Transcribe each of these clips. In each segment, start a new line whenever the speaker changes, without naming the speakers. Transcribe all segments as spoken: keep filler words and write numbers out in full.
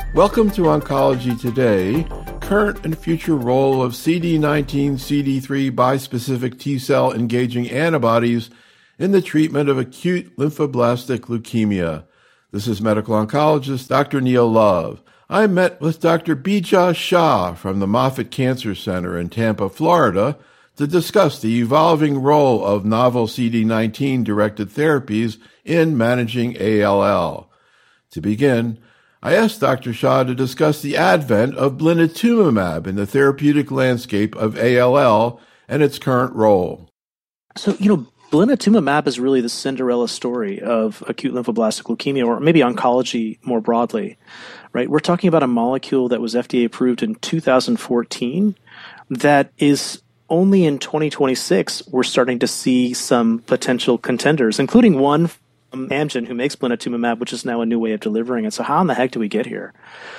Welcome to Oncology Today, current and future role of C D nineteen C D three bispecific T-cell engaging antibodies in the treatment of acute lymphoblastic leukemia. This is medical oncologist Doctor Neil Love. I met with Doctor Bija Shah from the Moffitt Cancer Center in Tampa, Florida, to discuss the evolving role of novel C D nineteen-directed therapies in managing A L L. To begin, I asked Doctor Shah to discuss the advent of blinatumomab in the therapeutic landscape of A L L and its current role.
So, you know, blinatumomab is really the Cinderella story of acute lymphoblastic leukemia, or maybe oncology more broadly, right? We're talking about a molecule that was F D A approved in two thousand fourteen that is only in twenty twenty-six we're starting to see some potential contenders, including one from Amgen who makes blinatumomab, which is now a new way of delivering it. So how in the heck do we get here?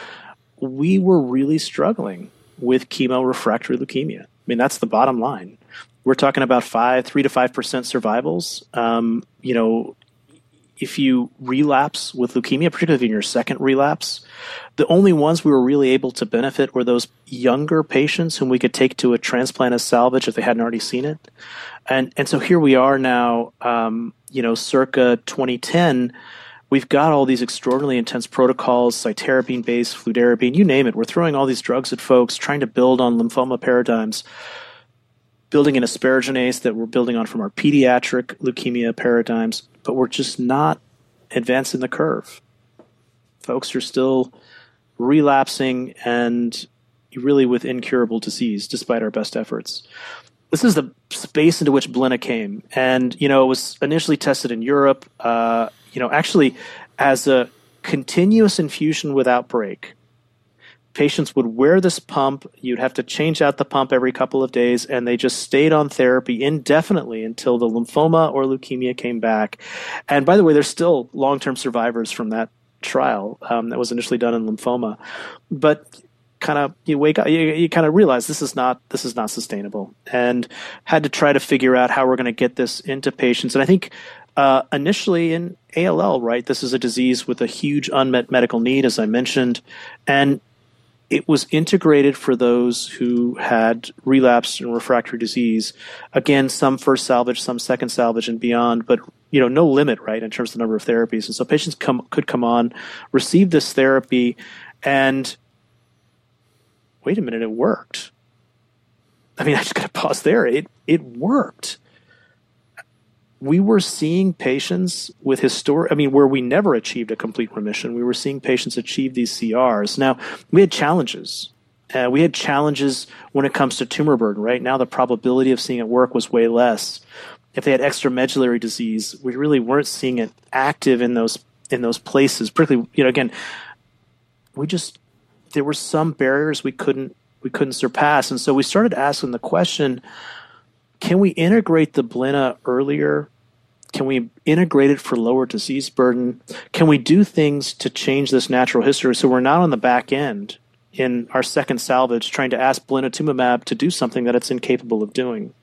We were really struggling with chemo-refractory leukemia. I mean, that's the bottom line. We're talking about five, three to five percent survivals. Um, you know, if you relapse with leukemia, particularly in your second relapse, the only ones we were really able to benefit were those younger patients whom we could take to a transplant as salvage if they hadn't already seen it. And and so here we are now, um, you know, circa twenty ten. We've got all these extraordinarily intense protocols, cytarabine-based, fludarabine, you name it. We're throwing all these drugs at folks, trying to build on lymphoma paradigms, building an asparaginase that we're building on from our pediatric leukemia paradigms, but we're just not advancing the curve. Folks are still relapsing and really with incurable disease, despite our best efforts. This is the space into which Blina came. And, you know, it was initially tested in Europe, uh, you know, actually as a continuous infusion without break. Patients would wear this pump. You'd have to change out the pump every couple of days, and they just stayed on therapy indefinitely until the lymphoma or leukemia came back. And by the way, there's still long-term survivors from that trial um, that was initially done in lymphoma. But kind of you wake up, you, you kind of realize this is not this is not sustainable, and had to try to figure out how we're going to get this into patients. And I think uh, initially in A L L, right, this is a disease with a huge unmet medical need, as I mentioned, and it was integrated for those who had relapsed and refractory disease. Again, some first salvage, some second salvage and beyond, but you know, no limit, right, in terms of the number of therapies. And so patients come, could come on, receive this therapy, and wait a minute, it worked. I mean, I just got to pause there. It it worked. We were seeing patients with historic, I mean, where we never achieved a complete remission, we were seeing patients achieve these C Rs. Now, we had challenges. Uh, we had challenges when it comes to tumor burden, right? Now the probability of seeing it work was way less. If they had extramedullary disease, we really weren't seeing it active in those in those places. Particularly, you know, again, we just, there were some barriers we couldn't we couldn't surpass. And so we started asking the question, can we integrate the Blina earlier? Can we integrate it for lower disease burden? Can we do things to change this natural history so we're not on the back end in our second salvage trying to ask blinatumomab to do something that it's incapable of doing?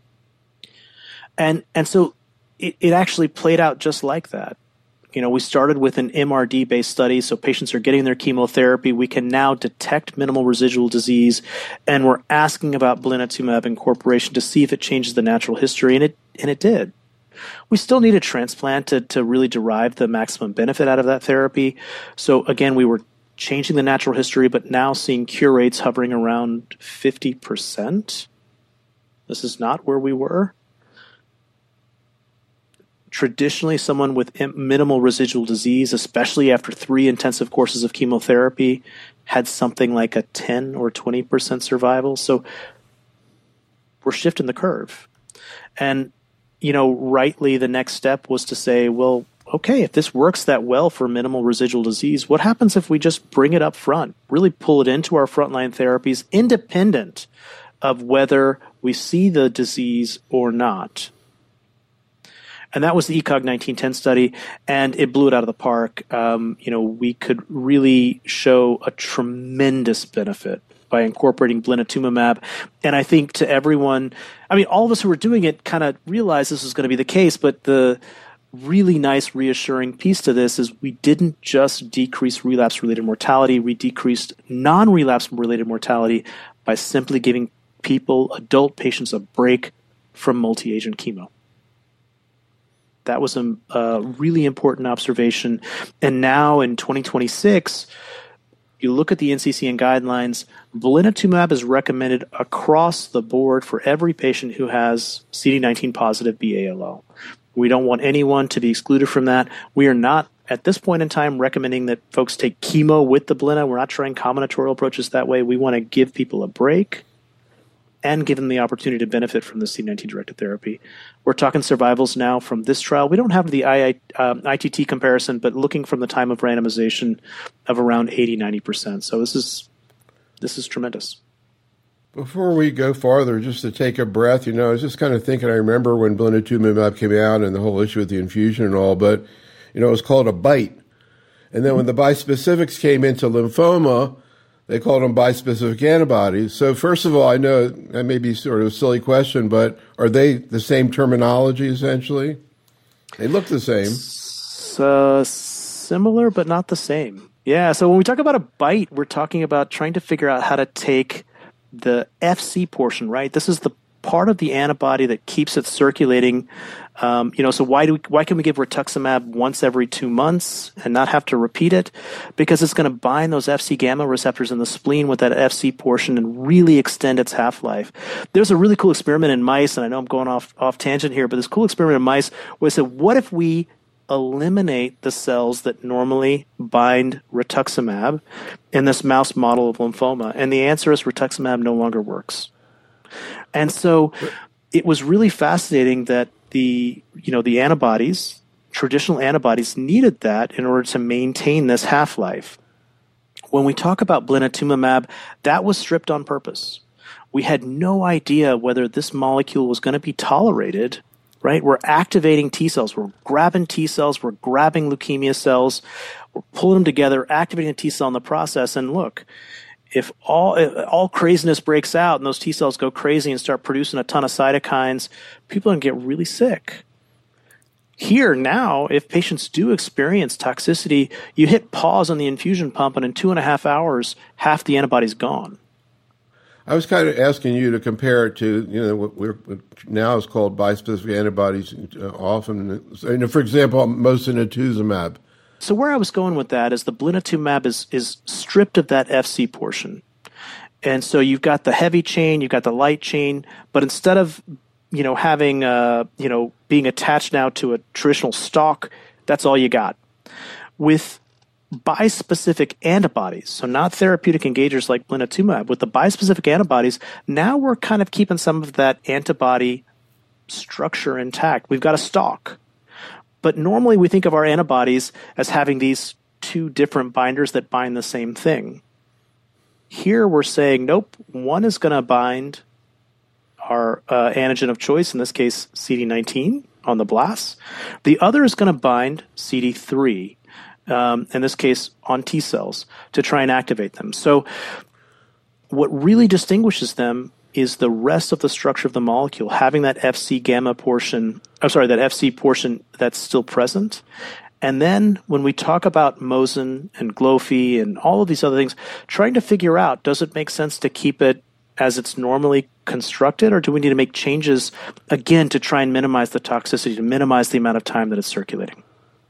And and so it, it actually played out just like that. You know, we started with an M R D-based study, so patients are getting their chemotherapy. We can now detect minimal residual disease, and we're asking about blinatumomab incorporation to see if it changes the natural history, and it and it did. We still need a transplant to, to really derive the maximum benefit out of that therapy. So again, we were changing the natural history, but now seeing cure rates hovering around fifty percent. This is not where we were. Traditionally, someone with minimal residual disease, especially after three intensive courses of chemotherapy, had something like a ten or twenty percent survival. So we're shifting the curve. And, you know, rightly, the next step was to say, well, okay, if this works that well for minimal residual disease, what happens if we just bring it up front, really pull it into our frontline therapies, independent of whether we see the disease or not? And that was the E C O G nineteen ten study, and it blew it out of the park. Um, you know, we could really show a tremendous benefit by incorporating blinatumomab. And I think to everyone, I mean, all of us who were doing it kind of realized this was going to be the case, but the really nice, reassuring piece to this is we didn't just decrease relapse-related mortality, we decreased non-relapse-related mortality by simply giving people, adult patients, a break from multi-agent chemo. That was a, a really important observation. And now in twenty twenty-six, you look at the N C C N guidelines, blinatumomab is recommended across the board for every patient who has C D nineteen positive B A L L. We don't want anyone to be excluded from that. We are not, at this point in time, recommending that folks take chemo with the blina. We're not trying combinatorial approaches that way. We want to give people a break and give them the opportunity to benefit from the C D nineteen-directed therapy. We're talking survivals now from this trial. We don't have the I T T comparison, but looking from the time of randomization of around eighty, ninety percent. So this is this is tremendous.
Before we go farther, just to take a breath, you know, I was just kind of thinking, I remember when blinatumomab came out and the whole issue with the infusion and all, but, you know, it was called a BiTE. And then when the bispecifics came into lymphoma, they called them bispecific antibodies. So first of all, I know that may be sort of a silly question, but are they the same terminology essentially? They look the same.
So, similar, but not the same. Yeah, so when we talk about a BiTE, we're talking about trying to figure out how to take the F C portion, right? This is the part of the antibody that keeps it circulating. Um, you know, so why do we, why can we give rituximab once every two months and not have to repeat it? Because it's going to bind those F C gamma receptors in the spleen with that F C portion and really extend its half-life. There's a really cool experiment in mice, and I know I'm going off off tangent here, but this cool experiment in mice where they said, what if we eliminate the cells that normally bind rituximab in this mouse model of lymphoma? And the answer is rituximab no longer works. And so it was really fascinating that the, you know, the antibodies, traditional antibodies, needed that in order to maintain this half-life. When we talk about blinatumomab, that was stripped on purpose. We had no idea whether this molecule was going to be tolerated, right? We're activating T cells. We're grabbing T cells. We're grabbing leukemia cells. We're pulling them together, activating a T cell in the process. And look, if all if all craziness breaks out and those T cells go crazy and start producing a ton of cytokines, people are going to get really sick. Here now, if patients do experience toxicity, you hit pause on the infusion pump, and in two and a half hours, half the antibody's gone.
I was kind of asking you to compare it to, you know, what we're what now is called bispecific antibodies. Uh, often, you know, for example, mosunetuzumab.
So where I was going with that is the blinatumomab is is stripped of that F C portion, and so you've got the heavy chain, you've got the light chain, but instead of you know having uh you know being attached now to a traditional stalk, that's all you got. With bispecific antibodies, so not therapeutic engagers like blinatumomab, with the bispecific antibodies, now we're kind of keeping some of that antibody structure intact. We've got a stalk. But normally we think of our antibodies as having these two different binders that bind the same thing. Here we're saying, nope, one is going to bind our uh, antigen of choice, in this case C D nineteen on the blasts. The other is going to bind C D three, um, in this case on T cells, to try and activate them. So what really distinguishes them is the rest of the structure of the molecule, having that F C gamma portion, I'm sorry, that F C portion that's still present. And then when we talk about Mosun and Glofi and all of these other things, trying to figure out, does it make sense to keep it as it's normally constructed, or do we need to make changes, again, to try and minimize the toxicity, to minimize the amount of time that it's circulating?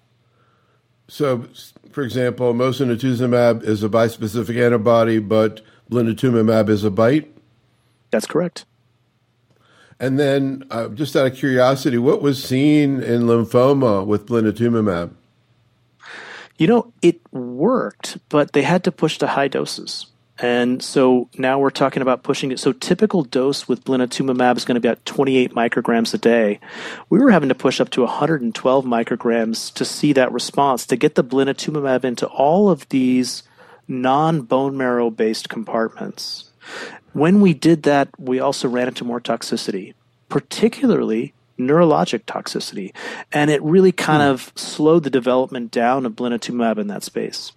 So, for example, mosunetuzumab is a bispecific antibody, but blinatumomab is a BiTE?
That's correct.
And then, uh, just out of curiosity, what was seen in lymphoma with blinatumomab?
You know, it worked, but they had to push to high doses. And so now we're talking about pushing it. So typical dose with blinatumomab is going to be at twenty-eight micrograms a day. We were having to push up to one hundred twelve micrograms to see that response, to get the blinatumomab into all of these non-bone marrow-based compartments. When we did that, we also ran into more toxicity, particularly neurologic toxicity. And it really kind hmm. of slowed the development down of blinatumomab in that space.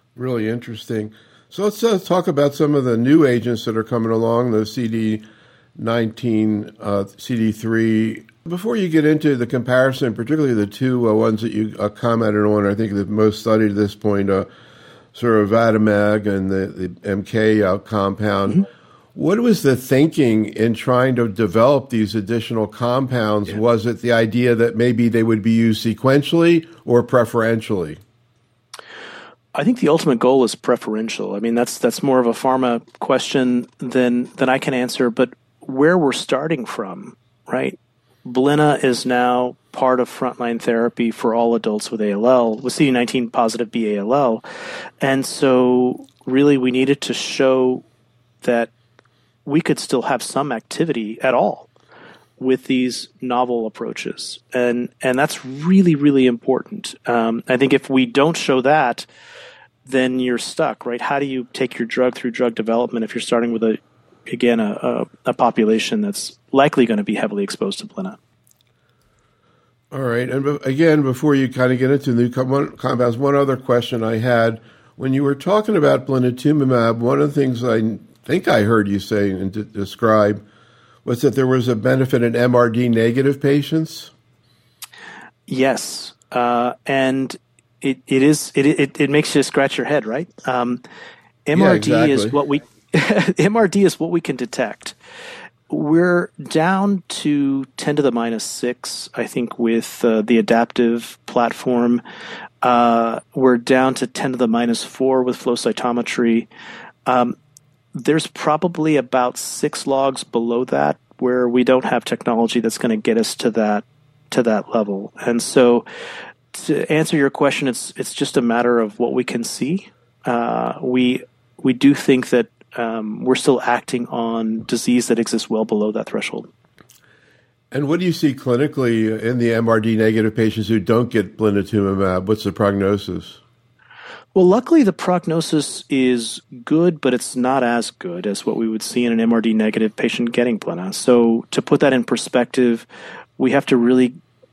Really interesting. So let's uh, talk about some of the new agents that are coming along, those C D nineteen uh, C D three. Before you get into the comparison, particularly the two uh, ones that you uh, commented on, I think the most studied at this point, uh, Surovatamig and the, the M K uh, compound, mm-hmm. What was the thinking in trying to develop these additional compounds? Yeah. Was it the idea that maybe they would be used sequentially or preferentially?
I think the ultimate goal is preferential. I mean, that's that's more of a pharma question than than I can answer. But where we're starting from, right? Blina is now part of frontline therapy for all adults with A L L, with C D nineteen positive B A L L. And so really we needed to show that we could still have some activity at all with these novel approaches. And and that's really, really important. Um, I think if we don't show that, then you're stuck, right? How do you take your drug through drug development if you're starting with, a again, a, a, a population that's likely going to be heavily exposed to Blina?
All right. And again, before you kind of get into new compounds, one other question I had. When you were talking about blinatumomab, one of the things I think I heard you say and d- describe was that there was a benefit in M R D negative patients?
Yes. Uh, and it, it is it, it it makes you scratch your head, right? Um, M R D yeah, exactly. is what we M R D is what we can detect. We're down to ten to the minus six, I think, with uh, the adaptive platform. Uh, we're down to ten to the minus four with flow cytometry. Um, there's probably about six logs below that where we don't have technology that's going to get us to that to that level. And so, to answer your question, it's it's just a matter of what we can see. Uh, we we do think that um, we're still acting on disease that exists well below that threshold.
And what do you see clinically in the M R D negative patients who don't get blinatumomab? What's the prognosis?
Well, luckily the prognosis is good, but it's not as good as what we would see in an M R D negative patient getting Blina. So to put that in perspective, we have to really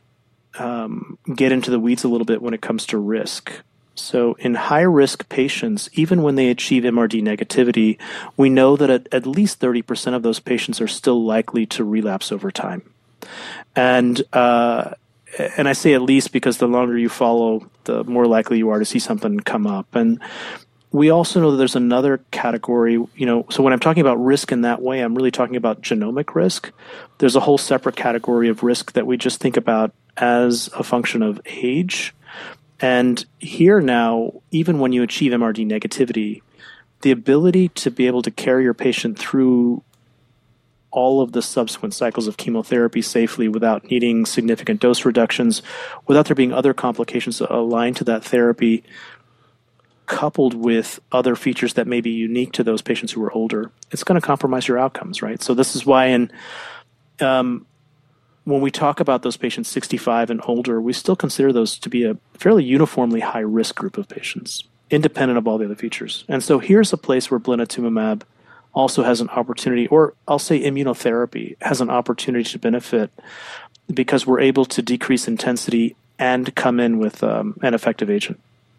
um, get into the weeds a little bit when it comes to risk. So in high-risk patients, even when they achieve M R D negativity, we know that at, at least thirty percent of those patients are still likely to relapse over time. And uh, and I say at least because the longer you follow, the more likely you are to see something come up. And we also know that there's another category, you know, so when I'm talking about risk in that way, I'm really talking about genomic risk. There's a whole separate category of risk that we just think about as a function of age. And here now, even when you achieve M R D negativity, the ability to be able to carry your patient through all of the subsequent cycles of chemotherapy safely without needing significant dose reductions, without there being other complications aligned to that therapy, coupled with other features that may be unique to those patients who are older, it's going to compromise your outcomes, right? So this is why in um, when we talk about those patients sixty-five and older, we still consider those to be a fairly uniformly high-risk group of patients, independent of all the other features. And so here's a place where blinatumomab also has an opportunity, or I'll say immunotherapy has an opportunity to benefit because we're able to decrease intensity and come in with um, an effective agent.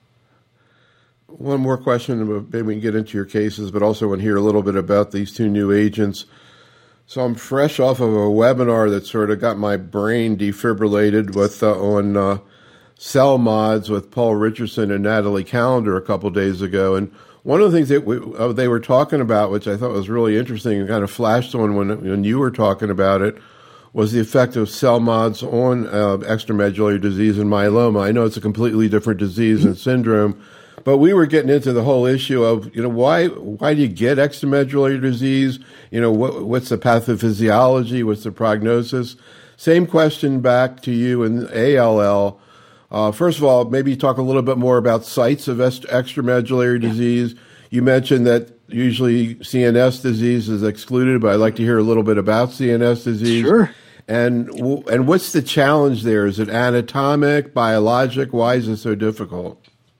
One more question, maybe we can get into your cases, but also want to hear a little bit about these two new agents. So I'm fresh off of a webinar that sort of got my brain defibrillated with uh, on uh, cell mods with Paul Richardson and Natalie Callender a couple days ago. And one of the things that we, uh, they were talking about, which I thought was really interesting and kind of flashed on when, when you were talking about it, was the effect of cell mods on uh, extramedullary disease and myeloma. I know it's a completely different disease and syndrome, but we were getting into the whole issue of, you know, why why do you get extramedullary disease? You know, what, what's the pathophysiology? What's the prognosis? Same question back to you in A L L. Uh, first of all, maybe talk a little bit more about sites of est- extramedullary disease. You mentioned that usually C N S disease is excluded, but I'd like to hear a little bit about C N S disease.
Sure.
And and what's the challenge there? Is it anatomic, biologic? Why is it so difficult?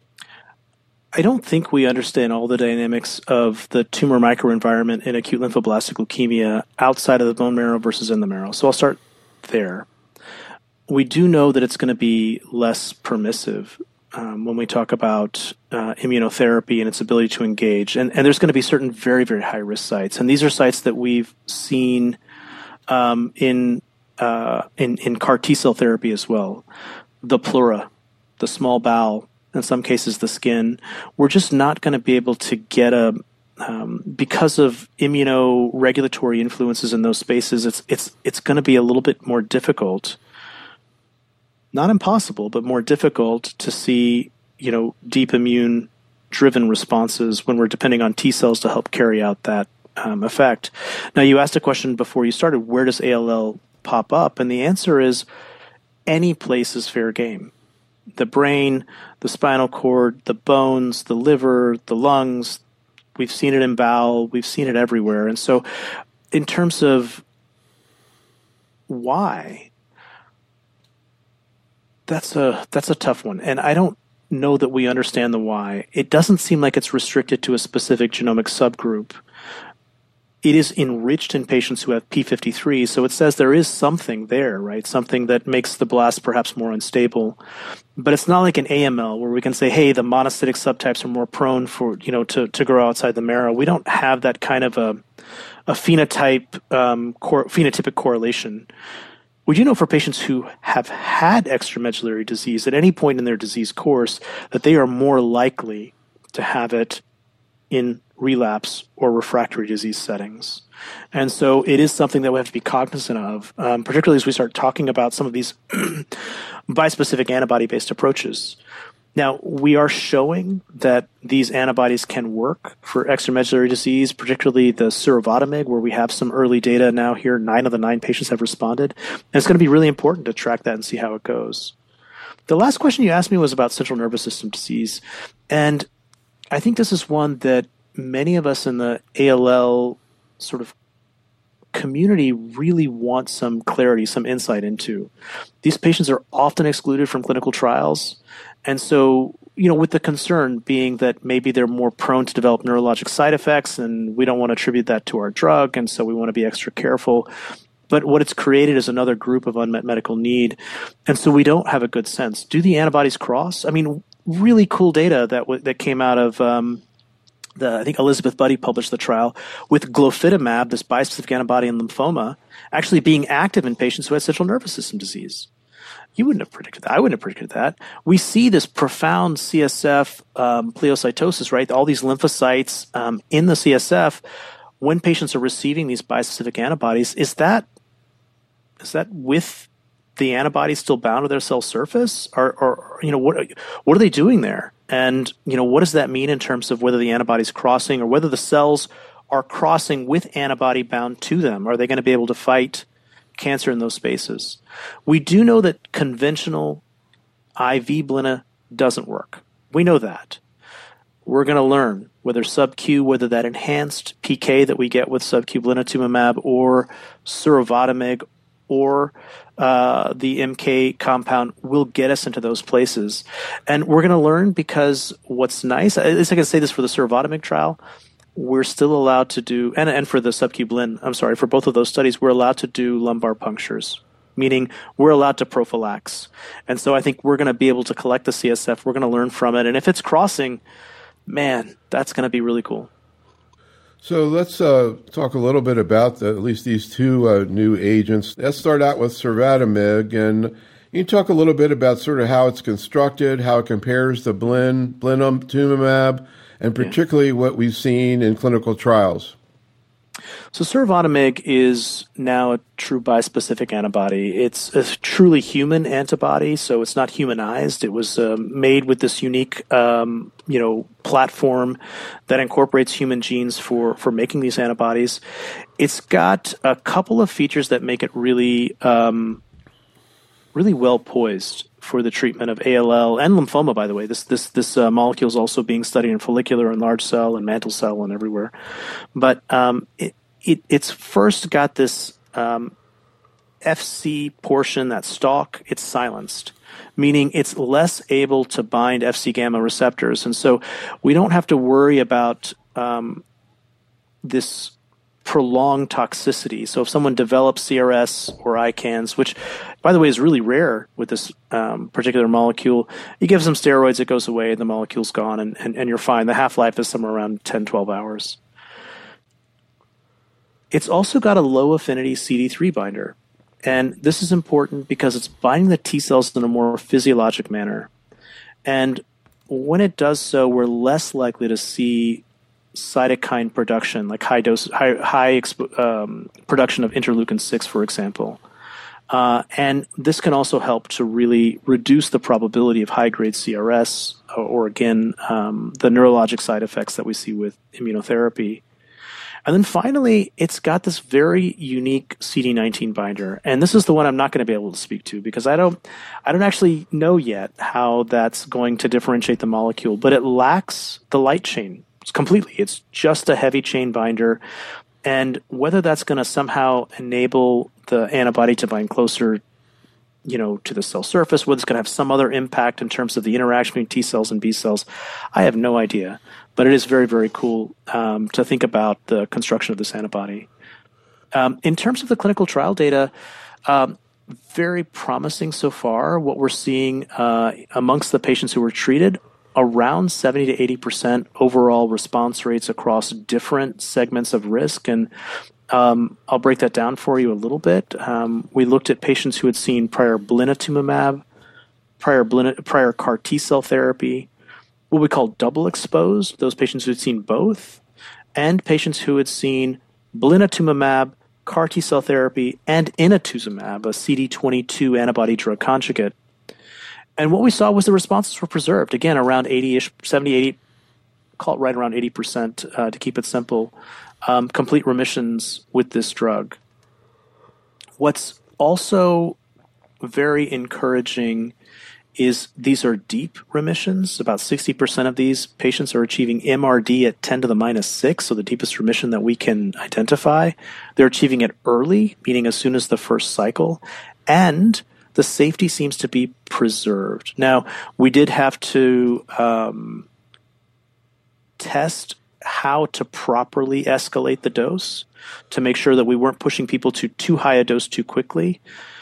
I don't think we understand all the dynamics of the tumor microenvironment in acute lymphoblastic leukemia outside of the bone marrow versus in the marrow. So I'll start there. We do know that it's going to be less permissive um, when we talk about uh, immunotherapy and its ability to engage. And, and there's going to be certain very, very high-risk sites. And these are sites that we've seen um, in, uh, in in C A R T-cell therapy as well. The pleura, the small bowel, in some cases the skin. We're just not going to be able to get a um, because of immunoregulatory influences in those spaces. It's it's it's going to be a little bit more difficult. Not impossible, but more difficult to see, you know, deep immune driven responses when we're depending on T cells to help carry out that um, effect. Now, you asked a question before you started, where does A L L pop up? And the answer is any place is fair game. The brain, the spinal cord, the bones, the liver, the lungs. We've seen it in bowel. We've seen it everywhere. And so in terms of why, that's a that's a tough one. And I don't know that we understand the why. It doesn't seem like it's restricted to a specific genomic subgroup. It is enriched in patients who have P fifty-three, so it says there is something there, right? Something that makes the blast perhaps more unstable. But it's not like an A M L where we can say, hey, the monocytic subtypes are more prone for, you know, to, to grow outside the marrow. We don't have that kind of a, a phenotype, um, cor- phenotypic correlation. We do know for patients who have had extramedullary disease at any point in their disease course that they are more likely to have it in relapse or refractory disease settings. And so it is something that we have to be cognizant of, um, particularly as we start talking about some of these bispecific antibody-based approaches. Now, we are showing that these antibodies can work for extramedullary disease, particularly the surovatamig, where we have some early data now here. Nine of the nine patients have responded. And it's going to be really important to track that and see how it goes. The last question you asked me was about central nervous system disease. And I think this is one that many of us in the A L L sort of community really want some clarity, some insight into. These patients are often excluded from clinical trials. And so, you know, with the concern being that maybe they're more prone to develop neurologic side effects, and we don't want to attribute that to our drug, and so we want to be extra careful. But what it's created is another group of unmet medical need. And so we don't have a good sense. Do the antibodies cross? I mean, really cool data that w- that came out of um, the, I think Elizabeth Buddy published the trial with glofitamab, this bispecific antibody in lymphoma, actually being active in patients who had central nervous system disease. You wouldn't have predicted that. I wouldn't have predicted that. We see this profound C S F um, pleocytosis, right? All these lymphocytes um, in the C S F when patients are receiving these bispecific antibodies. Is that is that with the antibodies still bound to their cell surface, or, or you know, what what are they doing there? And you know, what does that mean in terms of whether the antibody's crossing or whether the cells are crossing with antibody bound to them? Are they going to be able to fight cancer in those spaces? We do know that conventional I V blina doesn't work. We know that. We're going to learn whether sub-Q, whether that enhanced P K that we get with sub-Q blinatumomab or surovatamig or uh, the M K compound will get us into those places. And we're going to learn because what's nice, at least I can say this for the surovatamig trial, we're still allowed to do, and, and for the sub-Q blin, I'm sorry, for both of those studies, we're allowed to do lumbar punctures, meaning we're allowed to prophylax. And so I think we're going to be able to collect the C S F. We're going to learn from it. And if it's crossing, man, that's going to be really cool.
So let's uh, talk a little bit about the, at least these two uh, new agents. Let's start out with surovatamig. And you can talk a little bit about sort of how it's constructed, how it compares to blin, blinatumomab, and particularly yeah. what we've seen in clinical trials.
So surovatamig is now a true bispecific antibody. It's a truly human antibody, so it's not humanized. It was uh, made with this unique, um, you know, platform that incorporates human genes for, for making these antibodies. It's got a couple of features that make it really, um, really well poised for the treatment of A L L and lymphoma, by the way. This this this uh, molecule is also being studied in follicular and large cell and mantle cell and everywhere. But um, it, it it's first got this um, F C portion, that stalk, it's silenced, meaning it's less able to bind F C gamma receptors. And so we don't have to worry about um, this prolonged toxicity. So if someone develops C R S or I CANS, which, by the way, is really rare with this um, particular molecule, you give some steroids, it goes away, the molecule's gone, and, and, and you're fine. The half-life is somewhere around ten, twelve hours. It's also got a low affinity C D three binder. And this is important because it's binding the T cells in a more physiologic manner. And when it does so, we're less likely to see cytokine production, like high dose, high, high exp- um, production of interleukin six, for example. Uh, and this can also help to really reduce the probability of high-grade C R S, or, or again, um, the neurologic side effects that we see with immunotherapy. And then finally, it's got this very unique C D nineteen binder, and this is the one I'm not going to be able to speak to because I don't, I don't actually know yet how that's going to differentiate the molecule. But it lacks the light chain completely. It's just a heavy chain binder, and whether that's going to somehow enable the antibody to bind closer, you know, to the cell surface, whether it's going to have some other impact in terms of the interaction between T cells and B cells, I have no idea. But it is very, very cool um, to think about the construction of this antibody. Um, in terms of the clinical trial data, um, very promising so far. What we're seeing uh, amongst the patients who were treated, around seventy to eighty percent overall response rates across different segments of risk. And um, I'll break that down for you a little bit. Um, we looked at patients who had seen prior blinatumomab, prior, blina, prior C A R T-cell therapy, what we call double exposed, those patients who had seen both, and patients who had seen blinatumomab, C A R T-cell therapy, and inotuzumab, a C D twenty-two antibody drug conjugate. And what we saw was the responses were preserved, again, around eighty-ish, seventy, eighty, call it right around eighty percent uh, to keep it simple, um, complete remissions with this drug. What's also very encouraging is these are deep remissions. About sixty percent of these patients are achieving M R D at ten to the minus six, so the deepest remission that we can identify. They're achieving it early, meaning as soon as the first cycle, and the safety seems to be preserved. Now, we did have to um, test how to properly escalate the dose to make sure that we weren't pushing people to too high a dose too quickly.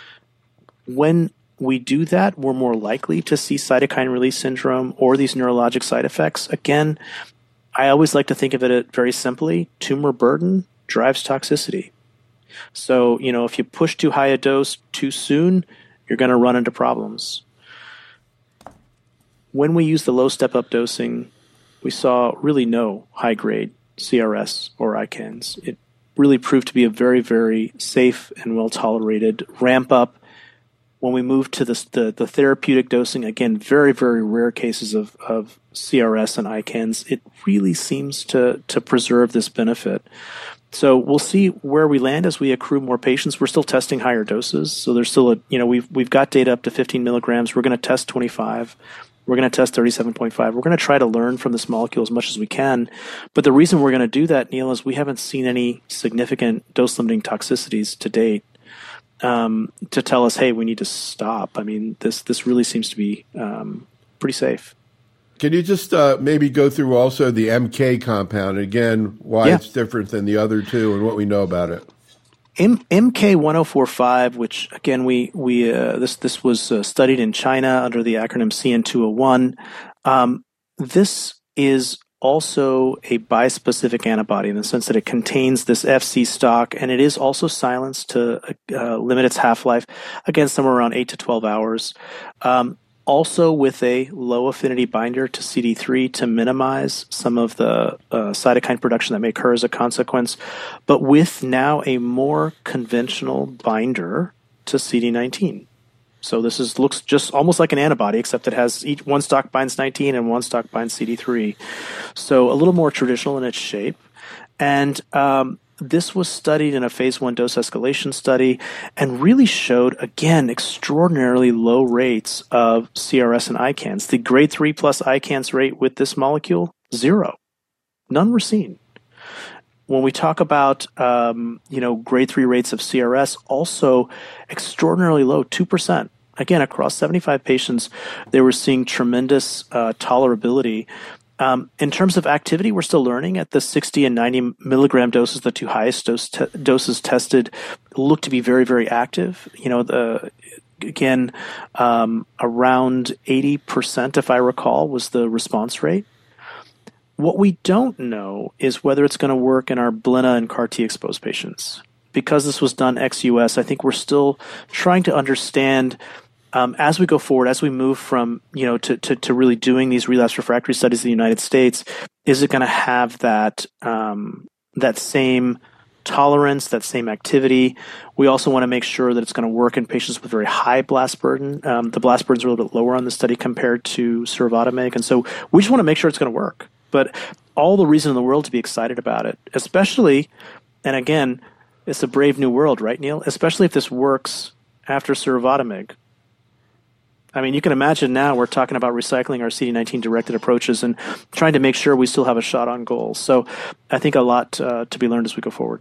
When we do that, we're more likely to see cytokine release syndrome or these neurologic side effects. Again, I always like to think of it very simply. Tumor burden drives toxicity. So, you know, if you push too high a dose too soon, you're going to run into problems. When we use the low step-up dosing, we saw really no high-grade C R S or I CANS. It really proved to be a very, very safe and well-tolerated ramp-up. When we move to the, the, the therapeutic dosing, again, very, very rare cases of, of C R S and I CANS, it really seems to, to preserve this benefit. So we'll see where we land as we accrue more patients. We're still testing higher doses. So there's still a, you know, we've, we've got data up to fifteen milligrams. We're going to test twenty-five. We're going to test thirty-seven point five. We're going to try to learn from this molecule as much as we can. But the reason we're going to do that, Neil, is we haven't seen any significant dose-limiting toxicities to date um, to tell us, hey, we need to stop. I mean, this this really seems to be um, pretty safe.
Can you just uh, maybe go through also the M K compound, again, why yeah. it's different than the other two and what we know about it?
M- M K ten forty-five, which again we we uh, this this was uh, studied in China under the acronym C N two oh one. Um, this is also a bispecific antibody in the sense that it contains this F C stock, and it is also silenced to uh, limit its half-life, again somewhere around eight to twelve hours. Um, Also with a low affinity binder to C D three to minimize some of the uh, cytokine production that may occur as a consequence, but with now a more conventional binder to C D nineteen. So this is looks just almost like an antibody, except it has each one stock binds nineteen and one stock binds C D three. So a little more traditional in its shape. And um, this was studied in a phase one dose escalation study and really showed, again, extraordinarily low rates of C R S and I CANS. The grade three plus I CANS rate with this molecule, zero. None were seen. When we talk about, um, you know, grade three rates of C R S, also extraordinarily low, two percent. Again, across seventy-five patients, they were seeing tremendous uh, tolerability. Um, in terms of activity, we're still learning. At the sixty and ninety milligram doses, the two highest dose te- doses tested look to be very, very active. You know, the, again, um, around eighty percent, if I recall, was the response rate. What we don't know is whether it's going to work in our Blina and C A R T exposed patients. Because this was done ex-U S, I think we're still trying to understand um, as we go forward, as we move from, you know, to, to, to really doing these relapse refractory studies in the United States, is it going to have that um, that same tolerance, that same activity? We also want to make sure that it's going to work in patients with very high blast burden. Um, the blast burden is a little bit lower on the study compared to Survodimig, and so we just want to make sure it's going to work. But all the reason in the world to be excited about it, especially, and again, it's a brave new world, right, Neil? Especially if this works after Survodimig. I mean, you can imagine now we're talking about recycling our C D nineteen-directed approaches and trying to make sure we still have a shot on goal. So I think a lot uh, to be learned as we go forward.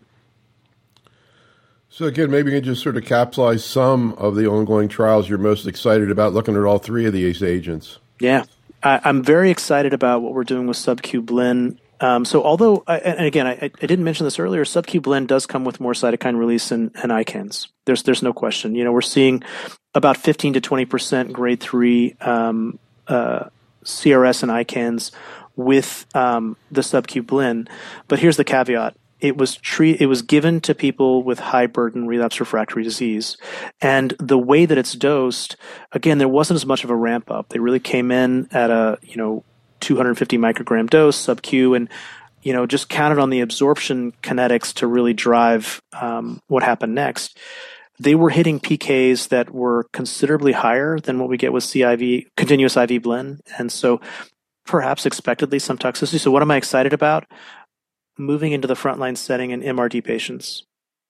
So again, maybe you can just sort of capsulize some of the ongoing trials you're most excited about looking at all three of these agents.
Yeah. I, I'm very excited about what we're doing with sub-Q Blin. Um, so although, I, and again, I, I didn't mention this earlier, sub-Q Blin does come with more cytokine release and, and I CANS. There's there's no question. You know, we're seeing about fifteen to twenty percent grade three um, uh, C R S and I CANS with um, the sub-Q Blin. But here's the caveat. It was treat, it was given to people with high burden relapse refractory disease. And the way that it's dosed, again, there wasn't as much of a ramp up. They really came in at a, you know, two hundred fifty microgram dose sub-Q and, you know, just counted on the absorption kinetics to really drive um, what happened next. They were hitting P Ks that were considerably higher than what we get with C I V, continuous I V Blin. And so perhaps expectedly some toxicity. So what am I excited about? Moving into the frontline setting in M R D patients.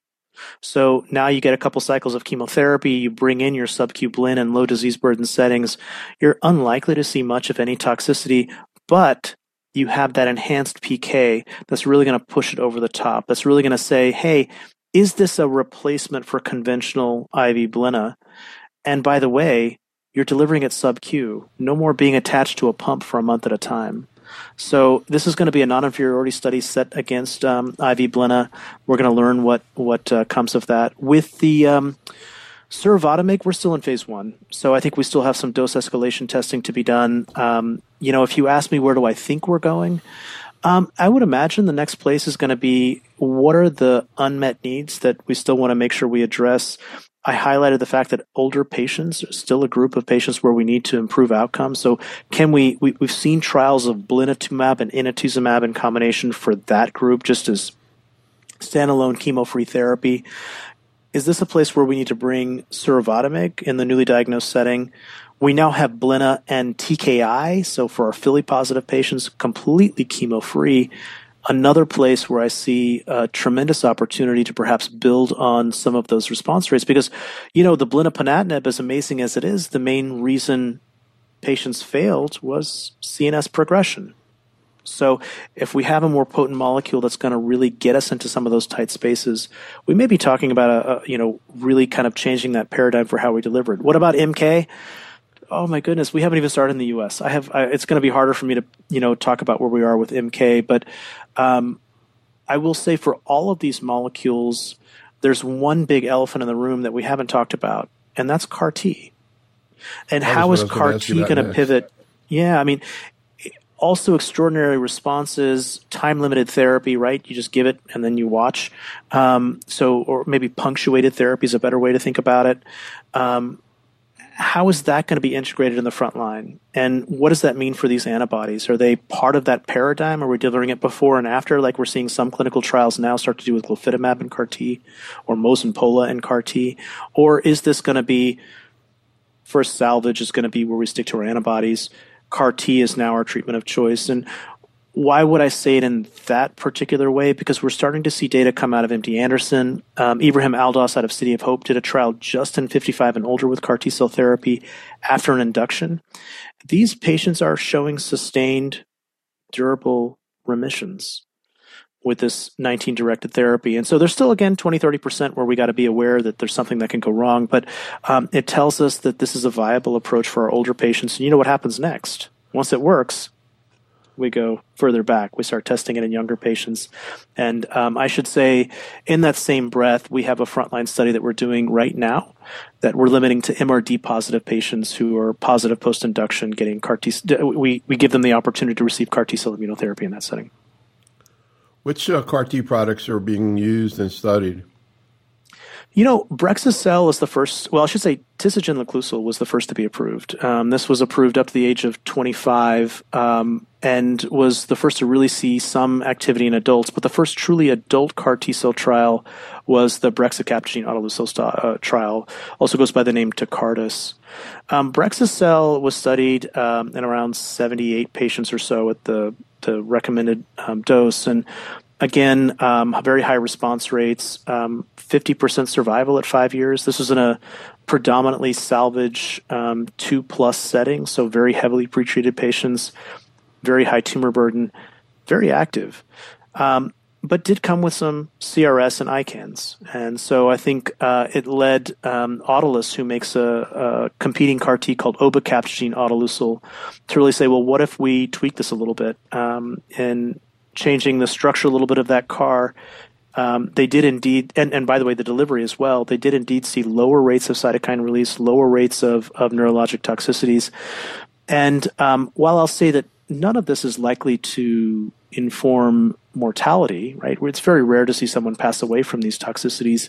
So now you get a couple cycles of chemotherapy, you bring in your sub-Q Blin in low disease burden settings, you're unlikely to see much of any toxicity, but you have that enhanced P K that's really going to push it over the top. That's really going to say, hey, is this a replacement for conventional I V Blina? And by the way, you're delivering it sub-Q, no more being attached to a pump for a month at a time. So this is going to be a non-inferiority study set against um, I V Blina. We're going to learn what what uh, comes of that. With the um, Survodimig, we're still in phase one. So I think we still have some dose escalation testing to be done. Um, you know, if you ask me where do I think we're going, um, I would imagine the next place is going to be what are the unmet needs that we still want to make sure we address. I highlighted the fact that older patients are still a group of patients where we need to improve outcomes. So can we, we we've seen trials of blinatumomab and inotuzumab in combination for that group just as standalone chemo-free therapy. Is this a place where we need to bring Survodimig in the newly diagnosed setting? We now have Blina and T K I, so for our F I L I-positive patients, completely chemo-free. Another place where I see a tremendous opportunity to perhaps build on some of those response rates because, you know, the blinaponatinib, as amazing as it is, the main reason patients failed was C N S progression. So if we have a more potent molecule that's going to really get us into some of those tight spaces, we may be talking about, a, a you know, really kind of changing that paradigm for how we deliver it. What about M K? Oh my goodness, we haven't even started in the U S. I have. I, it's going to be harder for me to, you know, talk about where we are with M K. But um, I will say for all of these molecules, there's one big elephant in the room that we haven't talked about, and that's C A R T. And how is C A R T going to pivot? Yeah, I mean, also extraordinary responses, time-limited therapy, right? You just give it and then you watch. Um, so, or maybe punctuated therapy is a better way to think about it. Um, How is that going to be integrated in the front line? And what does that mean for these antibodies? Are they part of that paradigm? Are we delivering it before and after, like we're seeing some clinical trials now start to do with glofitamab and C A R T or Mosunpola and C A R T? Or is this going to be, first salvage is going to be where we stick to our antibodies? C A R T is now our treatment of choice. And why would I say it in that particular way? Because we're starting to see data come out of M D Anderson. Um, Ibrahim Aldos out of City of Hope did a trial just in fifty-five and older with C A R T cell therapy after an induction. These patients are showing sustained, durable remissions with this nineteen-directed therapy. And so there's still, again, twenty, thirty percent where we got to be aware that there's something that can go wrong. But um, it tells us that this is a viable approach for our older patients. And you know what happens next? Once it works, we go further back. We start testing it in younger patients. And um, I should say, in that same breath, we have a frontline study that we're doing right now that we're limiting to M R D positive patients who are positive post-induction getting CAR T. We, we give them the opportunity to receive CAR T-cell immunotherapy in that setting.
Which uh, CAR T products are being used and studied?
You know, Brexucel is the first, well, I should say Tisagen Laclusil was the first to be approved. Um, this was approved up to the age of twenty-five um, and was the first to really see some activity in adults. But the first truly adult CAR T-cell trial was the Brexucabtagene autoleucel st- uh, trial, also goes by the name Tecartus. Um, Brexucel was studied um, in around seventy-eight patients or so at the, the recommended um, dose. And Again, um, very high response rates, um, fifty percent survival at five years. This was in a predominantly salvage um, two-plus setting, so very heavily pretreated patients, very high tumor burden, very active, um, but did come with some C R S and I CANS. And so I think uh, it led um, Autolus, who makes a, a competing CAR T called Obacabtagene autoleucel, to really say, well, what if we tweak this a little bit um, and changing the structure a little bit of that CAR. Um, they did indeed, and, and by the way, the delivery as well, they did indeed see lower rates of cytokine release, lower rates of, of neurologic toxicities. And um, while I'll say that none of this is likely to inform mortality, right? It's very rare to see someone pass away from these toxicities.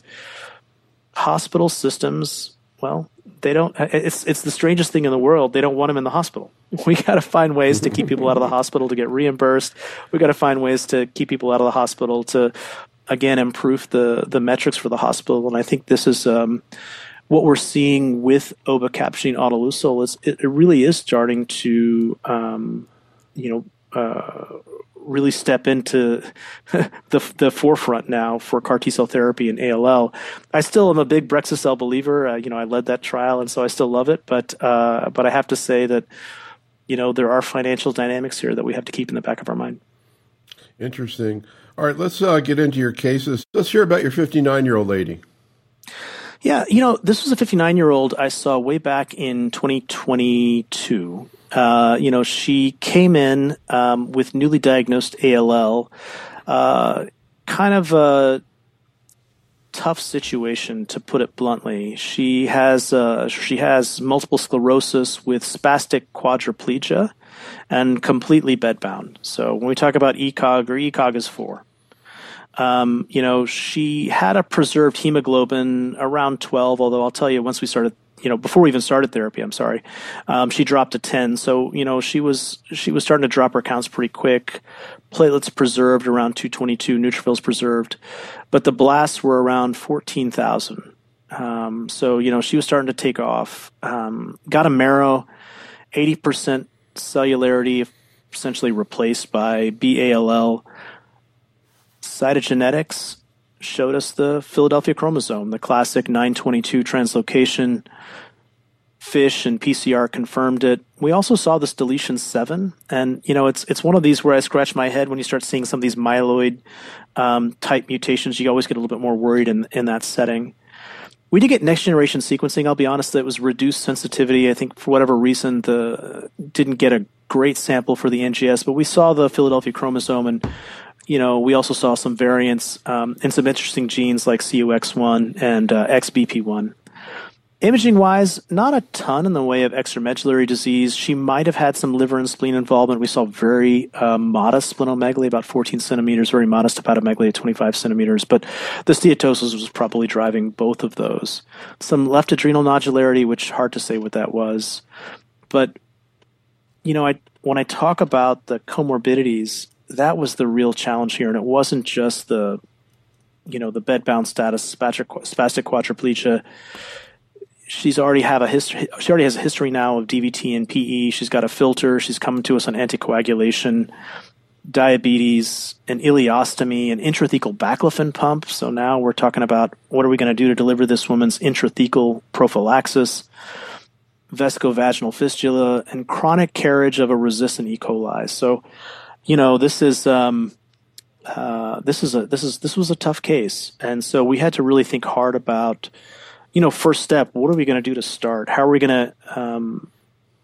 Hospital systems, well, they don't, it's, it's the strangest thing in the world. They don't want them in the hospital. We got to find ways to keep people out of the hospital to get reimbursed. We got to find ways to keep people out of the hospital to, again, improve the, the metrics for the hospital. And I think this is um, what we're seeing with Obacabtagene autoleucel is it, it really is starting to, um, you know, uh, really step into the the forefront now for CAR T-cell therapy in A L L. I still am a big Brexucel believer. Uh, you know, I led that trial, and so I still love it. But uh, but I have to say that, you know, there are financial dynamics here that we have to keep in the back of our mind.
Interesting. All right, let's uh, get into your cases. Let's hear about your fifty-nine-year-old lady.
Yeah, you know, this was a fifty-nine-year-old I saw way back in twenty twenty-two. Uh, you know, she came in um, with newly diagnosed A L L, uh, kind of a tough situation, to put it bluntly. She has uh, she has multiple sclerosis with spastic quadriplegia and completely bedbound. So when we talk about E C O G, or E C O G is four. Um, you know, she had a preserved hemoglobin around twelve, although I'll tell you, once we started, you know, before we even started therapy, I'm sorry, um, she dropped to ten. So, you know, she was she was starting to drop her counts pretty quick. Platelets preserved around two twenty-two, neutrophils preserved, but the blasts were around fourteen thousand. Um, so, you know, she was starting to take off. Um, got a marrow, eighty percent cellularity, essentially replaced by B A L L. Cytogenetics showed us the Philadelphia chromosome, the classic nine twenty-two translocation. FISH and P C R confirmed it. We also saw this deletion seven, and you know it's it's one of these where I scratch my head when you start seeing some of these myeloid um, type mutations. You always get a little bit more worried in in that setting. We did get next generation sequencing. I'll be honest, that was reduced sensitivity. I think for whatever reason, the didn't get a great sample for the N G S, but we saw the Philadelphia chromosome, and you know, we also saw some variants um, in some interesting genes like C U X one and uh, X B P one. Imaging-wise, not a ton in the way of extramedullary disease. She might have had some liver and spleen involvement. We saw very uh, modest splenomegaly, about fourteen centimeters, very modest hepatomegaly at twenty-five centimeters. But the steatosis was probably driving both of those. Some left adrenal nodularity, which hard to say what that was. But, you know, I when I talk about the comorbidities, that was the real challenge here, and it wasn't just the, you know, the bedbound status, spastic, spastic quadriplegia. She's already have a history. She already has a history now of D V T and P E. She's got a filter. She's coming to us on anticoagulation, diabetes, an ileostomy, an intrathecal baclofen pump. So now we're talking about what are we going to do to deliver this woman's intrathecal prophylaxis, vesicovaginal fistula, and chronic carriage of a resistant E. coli. So, you know, this is um, uh, this is a this is this was a tough case, and so we had to really think hard about, you know, first step, what are we going to do to start? How are we going to um,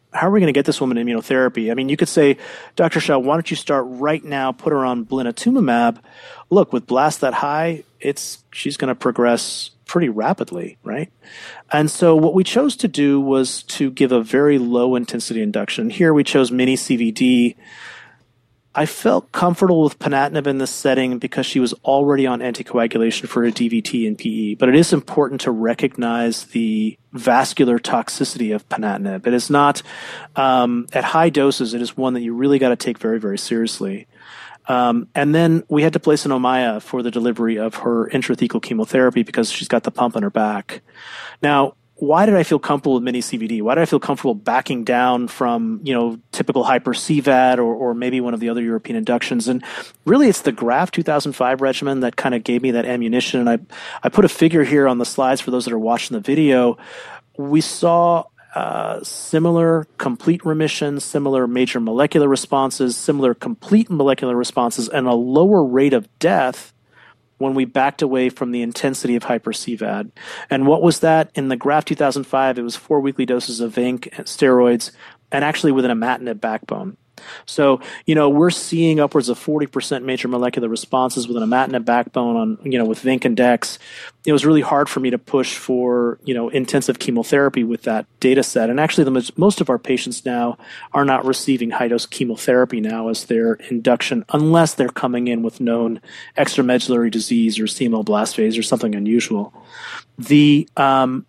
how are we going to get this woman immunotherapy? I mean, you could say, Doctor Shah, why don't you start right now, put her on blinatumomab? Look, with blast that high, it's she's going to progress pretty rapidly, right? And so what we chose to do was to give a very low intensity induction. Here we chose mini C V D. I felt comfortable with ponatinib in this setting because she was already on anticoagulation for a D V T and P E. But it is important to recognize the vascular toxicity of ponatinib. It is not, um, at high doses, it is one that you really got to take very, very seriously. Um, and then we had to place an Ommaya for the delivery of her intrathecal chemotherapy because she's got the pump on her back. Now, why did I feel comfortable with mini C V D? Why did I feel comfortable backing down from, you know, typical hyper C V A D or, or maybe one of the other European inductions? And really, it's the Graf two thousand five regimen that kind of gave me that ammunition. And I, I put a figure here on the slides for those that are watching the video. We saw uh, similar complete remissions, similar major molecular responses, similar complete molecular responses, and a lower rate of death when we backed away from the intensity of hyper C V A D. And what was that? In the Graf two thousand five, it was four weekly doses of Vinc, steroids, and actually with an imatinib backbone. So, you know, we're seeing upwards of forty percent major molecular responses with an imatinib backbone on, you know, with Vinc and Dex. It was really hard for me to push for, you know, intensive chemotherapy with that data set. And actually, the most, most of our patients now are not receiving high-dose chemotherapy now as their induction, unless they're coming in with known extramedullary disease or C M L blast phase or something unusual. The, um,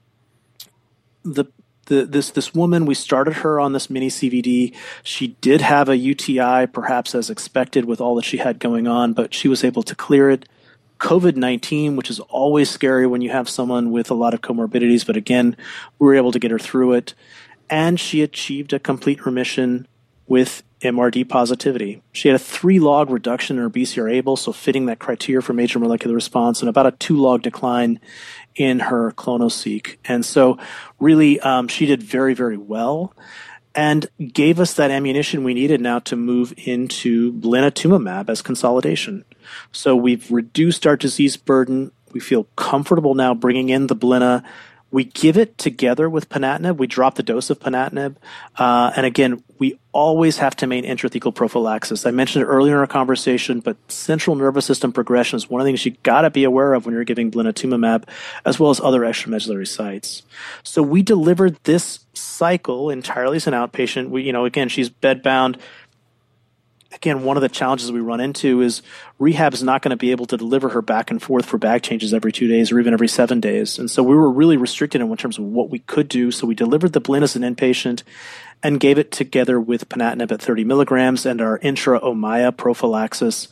the, The, this this woman, we started her on this mini C V D. She did have a U T I, perhaps as expected with all that she had going on, but she was able to clear it. COVID nineteen, which is always scary when you have someone with a lot of comorbidities, but again, we were able to get her through it. And she achieved a complete remission with M R D positivity. She had a three log reduction in her B C R A B L, so fitting that criteria for major molecular response, and about a two log decline in her clonoSEQ. And so really, um, she did very, very well and gave us that ammunition we needed now to move into blinatumomab as consolidation. So we've reduced our disease burden. We feel comfortable now bringing in the blina. We give it together with ponatinib. We drop the dose of ponatinib. Uh, and again, we always have to maintain intrathecal prophylaxis. I mentioned it earlier in our conversation, but central nervous system progression is one of the things you got to be aware of when you're giving blinatumomab, as well as other extramedullary sites. So we delivered this cycle entirely as an outpatient. We, you know, again, she's bedbound. Again, one of the challenges we run into is rehab is not going to be able to deliver her back and forth for bag changes every two days or even every seven days. And so we were really restricted in terms of what we could do. So we delivered the blin as an inpatient and gave it together with ponatinib at thirty milligrams and our intra-Ommaya prophylaxis.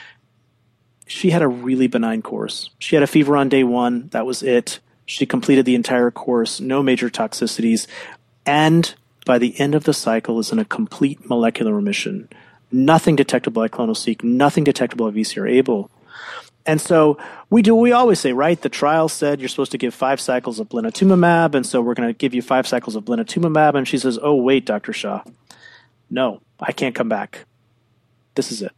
She had a really benign course. She had a fever on day one. That was it. She completed the entire course, no major toxicities. And by the end of the cycle is in a complete molecular remission. Nothing detectable by clonoSEQ, nothing detectable by V C R A B L. And so we do what we always say, right? The trial said you're supposed to give five cycles of blinatumomab, and so we're going to give you five cycles of blinatumomab. And she says, oh, wait, Doctor Shah. No, I can't come back. This is it.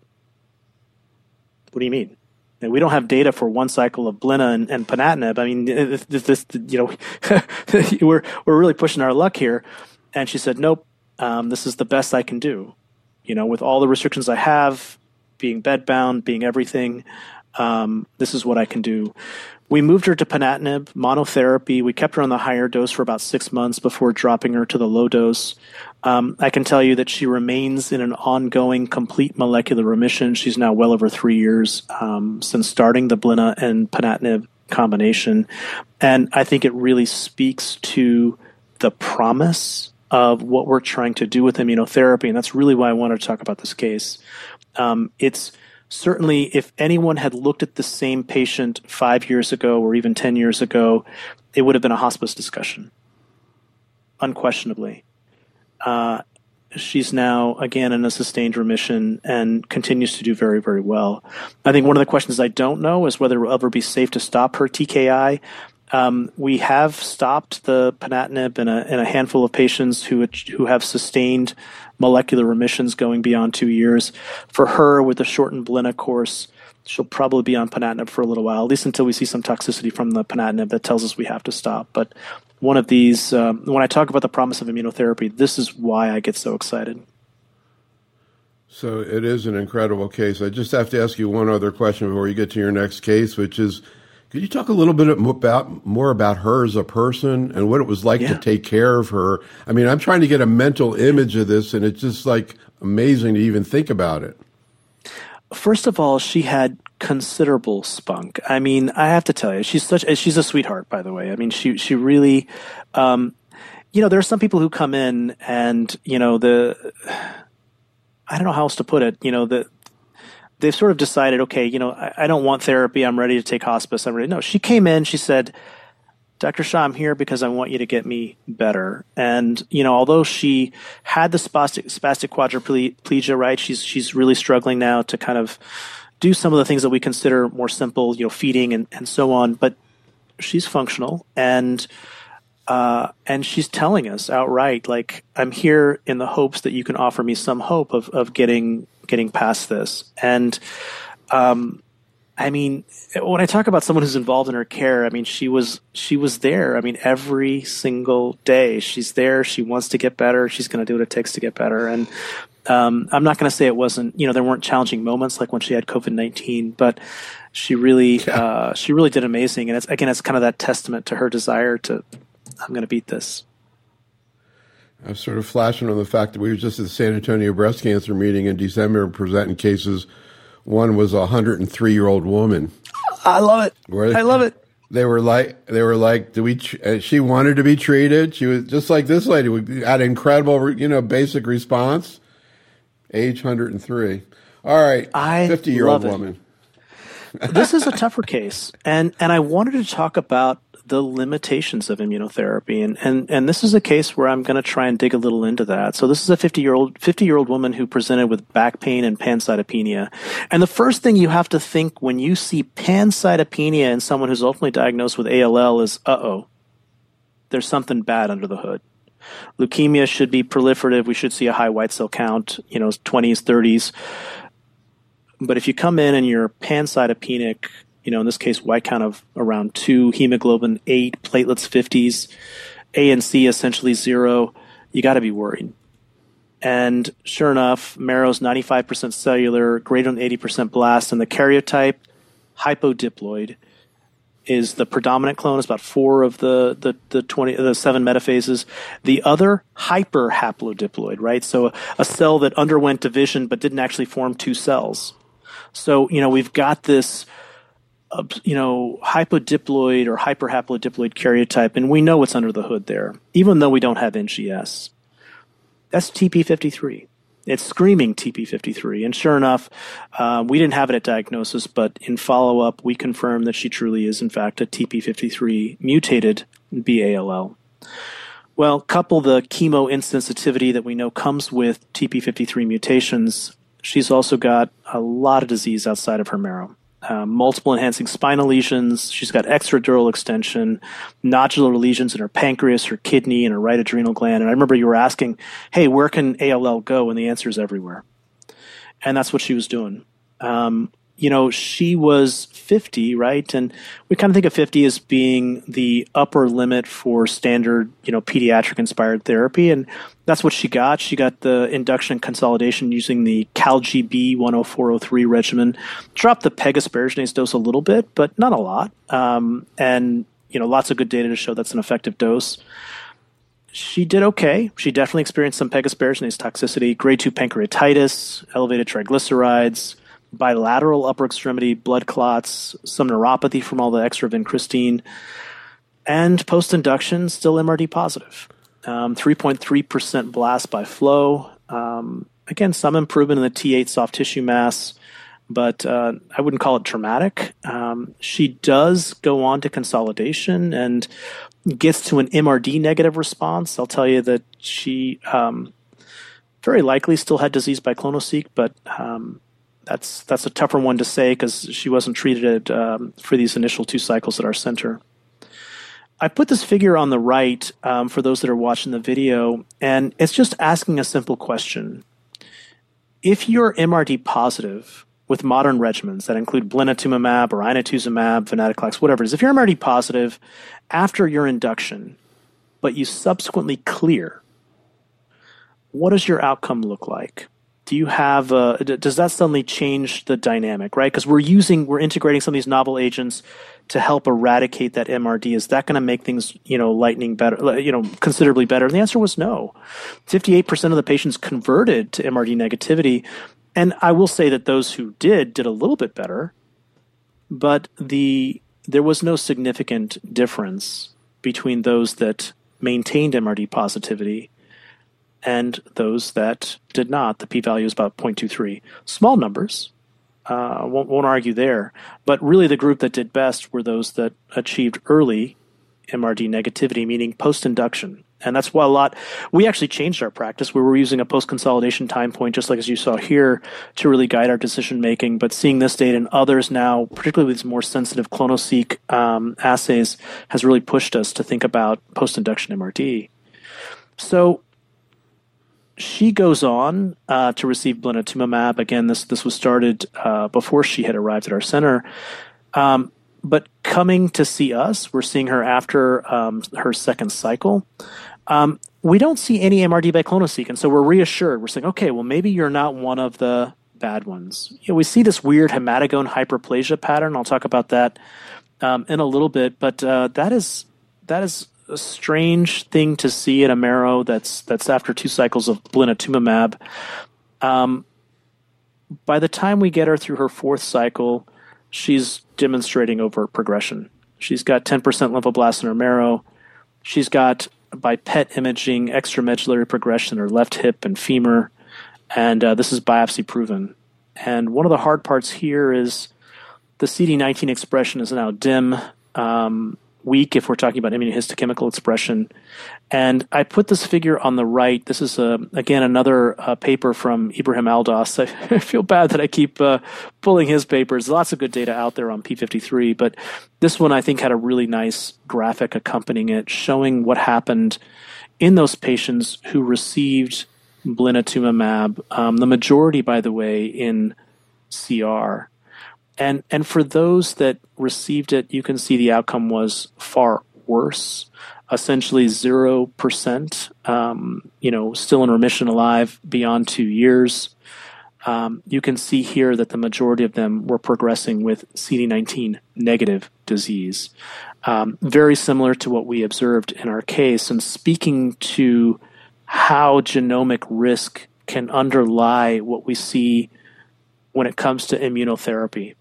What do you mean? And we don't have data for one cycle of blina and, and ponatinib. I mean, this, this you know, we're we're really pushing our luck here. And she said, nope, um, this is the best I can do. You know, with all the restrictions I have, being bedbound, being everything, um, this is what I can do. We moved her to ponatinib, monotherapy. We kept her on the higher dose for about six months before dropping her to the low dose. Um, I can tell you that she remains in an ongoing complete molecular remission. She's now well over three years um, since starting the blina and ponatinib combination. And I think it really speaks to the promise of what we're trying to do with immunotherapy, and that's really why I wanted to talk about this case. Um, it's certainly, if anyone had looked at the same patient five years ago or even ten years ago, it would have been a hospice discussion, unquestionably. Uh, she's now, again, in a sustained remission and continues to do very, very well. I think one of the questions I don't know is whether it will ever be safe to stop her T K I. Um, we have stopped the ponatinib in a, in a handful of patients who who have sustained molecular remissions going beyond two years. For her, with the shortened blina course, she'll probably be on ponatinib for a little while, at least until we see some toxicity from the ponatinib that tells us we have to stop. But one of these, um, when I talk about the promise of immunotherapy, this is why I get so excited.
So it is an incredible case. I just have to ask you one other question before you get to your next case, which is, could you talk a little bit about more about her as a person and what it was like yeah. to take care of her? I mean, I'm trying to get a mental image of this, and it's just like amazing to even think about it.
First of all, she had considerable spunk. I mean, I have to tell you, she's such she's a sweetheart, by the way. I mean, she she really, um, you know, there are some people who come in and you know the, I don't know how else to put it. You know the. They've sort of decided, okay, you know, I, I don't want therapy. I'm ready to take hospice. I'm ready. No, she came in. She said, Doctor Shah, I'm here because I want you to get me better. And, you know, although she had the spastic, spastic quadriplegia, right, she's she's really struggling now to kind of do some of the things that we consider more simple, you know, feeding and, and so on. But she's functional. And uh, and she's telling us outright, like, I'm here in the hopes that you can offer me some hope of, of getting getting past this. And, um, I mean, when I talk about someone who's involved in her care, I mean, she was, she was there. I mean, every single day she's there. She wants to get better. She's going to do what it takes to get better. And, um, I'm not going to say it wasn't, you know, there weren't challenging moments like when she had COVID nineteen, but she really, yeah. uh, she really did amazing. And it's, again, it's kind of that testament to her desire to, I'm going to beat this.
I was sort of flashing on the fact that we were just at the San Antonio breast cancer meeting in December presenting cases. One was a one hundred three year old woman.
I love it.
Where
I love it.
They were like, they were like, do we, uh, she wanted to be treated. She was just like this lady. We had incredible, you know, basic response. Age one hundred three. All right.
I
fifty year old woman.
This is a tougher case. And, and I wanted to talk about the limitations of immunotherapy. And, and, and this is a case where I'm going to try and dig a little into that. So this is a fifty-year-old, fifty-year-old woman who presented with back pain and pancytopenia. And the first thing you have to think when you see pancytopenia in someone who's ultimately diagnosed with A L L is, uh-oh, there's something bad under the hood. Leukemia should be proliferative. We should see a high white cell count, you know, twenties, thirties. But if you come in and you're pancytopenic, you know, in this case, white count of around two, hemoglobin eight, platelets fifties, A N C essentially zero, you got to be worried. And sure enough, marrow's ninety-five percent cellular, greater than eighty percent blast, and the karyotype, hypodiploid, is the predominant clone. It's about four of the the the twenty the seven metaphases. The other hyperhaplodiploid, right? So a, a cell that underwent division but didn't actually form two cells. So you know we've got this. Uh, you know, hypodiploid or hyperhaplodiploid karyotype, and we know what's under the hood there, even though we don't have N G S. That's T P fifty-three. It's screaming T P fifty-three. And sure enough, uh, we didn't have it at diagnosis, but in follow-up, we confirmed that she truly is, in fact, a T P fifty-three mutated B A L L. Well, couple the chemo insensitivity that we know comes with T P fifty-three mutations, she's also got a lot of disease outside of her marrow. Uh, multiple enhancing spinal lesions. She's got extradural extension, nodular lesions in her pancreas, her kidney, and her right adrenal gland. And I remember you were asking, hey, where can A L L go? And the answer is everywhere. And that's what she was doing. Um, you know, she was fifty, right? And we kind of think of fifty as being the upper limit for standard, you know, pediatric-inspired therapy. And that's what she got. She got the induction consolidation using the CalGB one oh four oh three regimen. Dropped the pegosparaginase dose a little bit, but not a lot. Um, and, you know, lots of good data to show that's an effective dose. She did okay. She definitely experienced some pegosparaginase toxicity, grade two pancreatitis, elevated triglycerides, bilateral upper extremity blood clots, some neuropathy from all the extra vincristine, and post-induction still M R D positive. Um, three point three percent blast by flow. Um, again, some improvement in the T eight soft tissue mass, but uh, I wouldn't call it dramatic. Um, she does go on to consolidation and gets to an M R D negative response. I'll tell you that she um, very likely still had disease by clonoSEQ, but um, that's that's a tougher one to say because she wasn't treated um, for these initial two cycles at our center. I put this figure on the right um, for those that are watching the video, and it's just asking a simple question. If you're M R D positive with modern regimens that include blinatumomab or inotuzumab, venetoclax, whatever it is, if you're M R D positive after your induction, but you subsequently clear, what does your outcome look like? Do you have uh, does that suddenly change the dynamic, right? Because we're using, we're integrating some of these novel agents to help eradicate that M R D. Is that going to make things, you know, lightning better, you know, considerably better? And the answer was no. fifty-eight percent of the patients converted to M R D negativity. And I will say that those who did, did a little bit better, but the there was no significant difference between those that maintained M R D positivity and those that did not. The p-value is about zero point two three. Small numbers, uh, won't, won't argue there. But really the group that did best were those that achieved early M R D negativity, meaning post-induction. And that's why a lot, we actually changed our practice. We were using a post-consolidation time point, just like as you saw here, to really guide our decision-making. But seeing this data and others now, particularly these more sensitive clonoSEQ um, assays, has really pushed us to think about post-induction M R D. So she goes on uh, to receive blinatumomab. Again, this this was started uh, before she had arrived at our center. Um, but coming to see us, we're seeing her after um, her second cycle. Um, we don't see any M R D by clonoSEQ, and so we're reassured. We're saying, okay, well, maybe you're not one of the bad ones. You know, we see this weird hematogone hyperplasia pattern. I'll talk about that um, in a little bit, but uh, that is that is a strange thing to see in a marrow that's that's after two cycles of blinatumomab. Um, by the time we get her through her fourth cycle, she's demonstrating overt progression. She's got ten percent lymphoblasts in her marrow. She's got, by P E T imaging, extramedullary progression in her left hip and femur, and uh, this is biopsy proven. And one of the hard parts here is the C D nineteen expression is now dim. Um, weak if we're talking about immunohistochemical expression. And I put this figure on the right. This is, uh, again, another uh, paper from Ibrahim Aldos. I, I feel bad that I keep uh, pulling his papers. Lots of good data out there on P fifty-three, but this one I think had a really nice graphic accompanying it, showing what happened in those patients who received blinatumomab, um, the majority, by the way, in C R. And and for those that received it, you can see the outcome was far worse, essentially zero percent, um, you know, still in remission, alive beyond two years. Um, you can see here that the majority of them were progressing with C D nineteen negative disease. Um, very similar to what we observed in our case, and speaking to how genomic risk can underlie what we see when it comes to immunotherapy.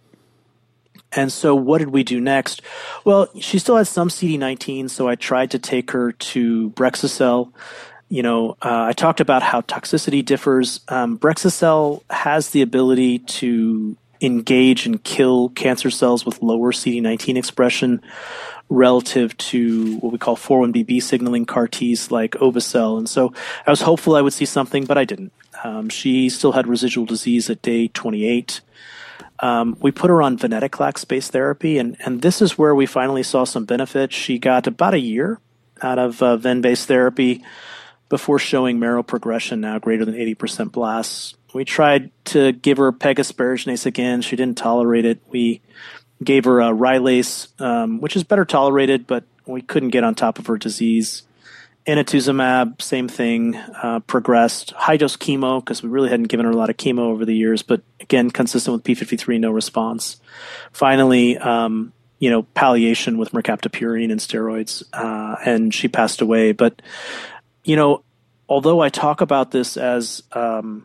And so what did we do next? Well, she still has some C D nineteen, so I tried to take her to Brexucel. You know, uh, I talked about how toxicity differs. Um, Brexucel has the ability to engage and kill cancer cells with lower C D nineteen expression relative to what we call four one B B signaling C A R Ts like Ovacel. And so I was hopeful I would see something, but I didn't. Um, she still had residual disease at day twenty-eight. Um, we put her on venetoclax-based therapy, and, and this is where we finally saw some benefit. She got about a year out of uh, ven-based therapy before showing marrow progression, now greater than eighty percent blasts. We tried to give her pegosparaginase again. She didn't tolerate it. We gave her a Rylase, um, which is better tolerated, but we couldn't get on top of her disease. Inotuzumab, same thing, uh, progressed. High-dose chemo, because we really hadn't given her a lot of chemo over the years, but again, consistent with P fifty-three, no response. Finally, um, you know, palliation with mercaptopurine and steroids, uh, and she passed away. But, you know, although I talk about this as um,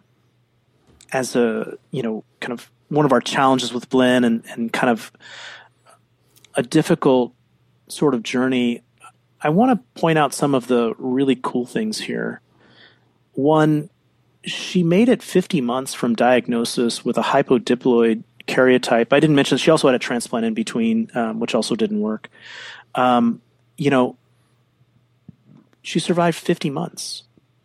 as a, you know, kind of one of our challenges with Blinn and, and kind of a difficult sort of journey, I want to point out some of the really cool things here. One, she made it fifty months from diagnosis with a hypodiploid karyotype. I didn't mention she also had a transplant in between, um, which also didn't work. Um, you know, she survived fifty months.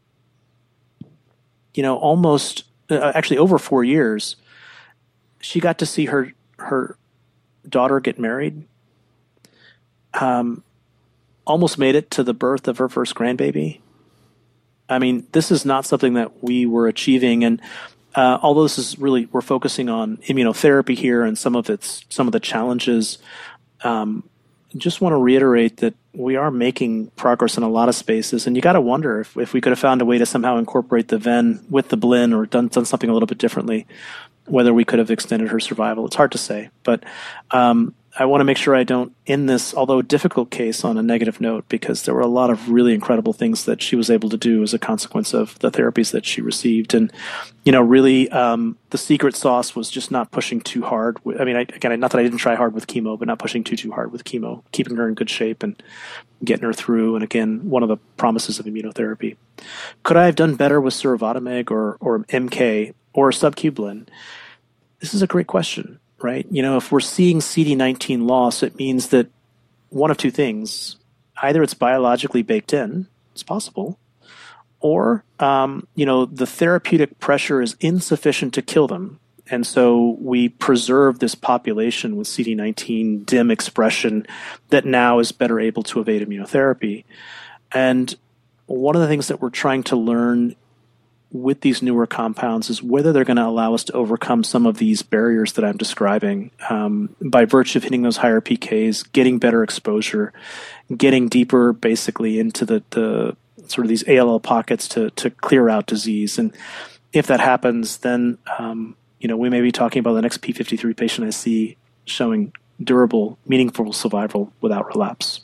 You know, almost, uh, actually over four years. She got to see her her daughter get married. Um. Almost made it to the birth of her first grandbaby. I mean, this is not something that we were achieving. And uh, although this is really, we're focusing on immunotherapy here and some of its, some of the challenges, um, just want to reiterate that we are making progress in a lot of spaces, and you got to wonder if, if we could have found a way to somehow incorporate the Ven with the Blinn or done, done something a little bit differently, whether we could have extended her survival. It's hard to say, but um, I want to make sure I don't end this, although difficult case, on a negative note, because there were a lot of really incredible things that she was able to do as a consequence of the therapies that she received. And, you know, really um, the secret sauce was just not pushing too hard. I mean, I, again, not that I didn't try hard with chemo, but not pushing too, too hard with chemo, keeping her in good shape and getting her through. And again, one of the promises of immunotherapy. Could I have done better with Surovatamig or, or M K or sub-Q Blinn? This is a great question. Right? You know, if we're seeing C D nineteen loss, it means that one of two things. Either it's biologically baked in, it's possible, or, um, you know, the therapeutic pressure is insufficient to kill them. And so we preserve this population with C D nineteen dim expression that now is better able to evade immunotherapy. And one of the things that we're trying to learn with these newer compounds is whether they're going to allow us to overcome some of these barriers that I'm describing um, by virtue of hitting those higher P Ks, getting better exposure, getting deeper basically into the, the sort of these A L L pockets to, to clear out disease. And if that happens, then, um, you know, we may be talking about the next P fifty-three patient I see showing durable, meaningful survival without relapse.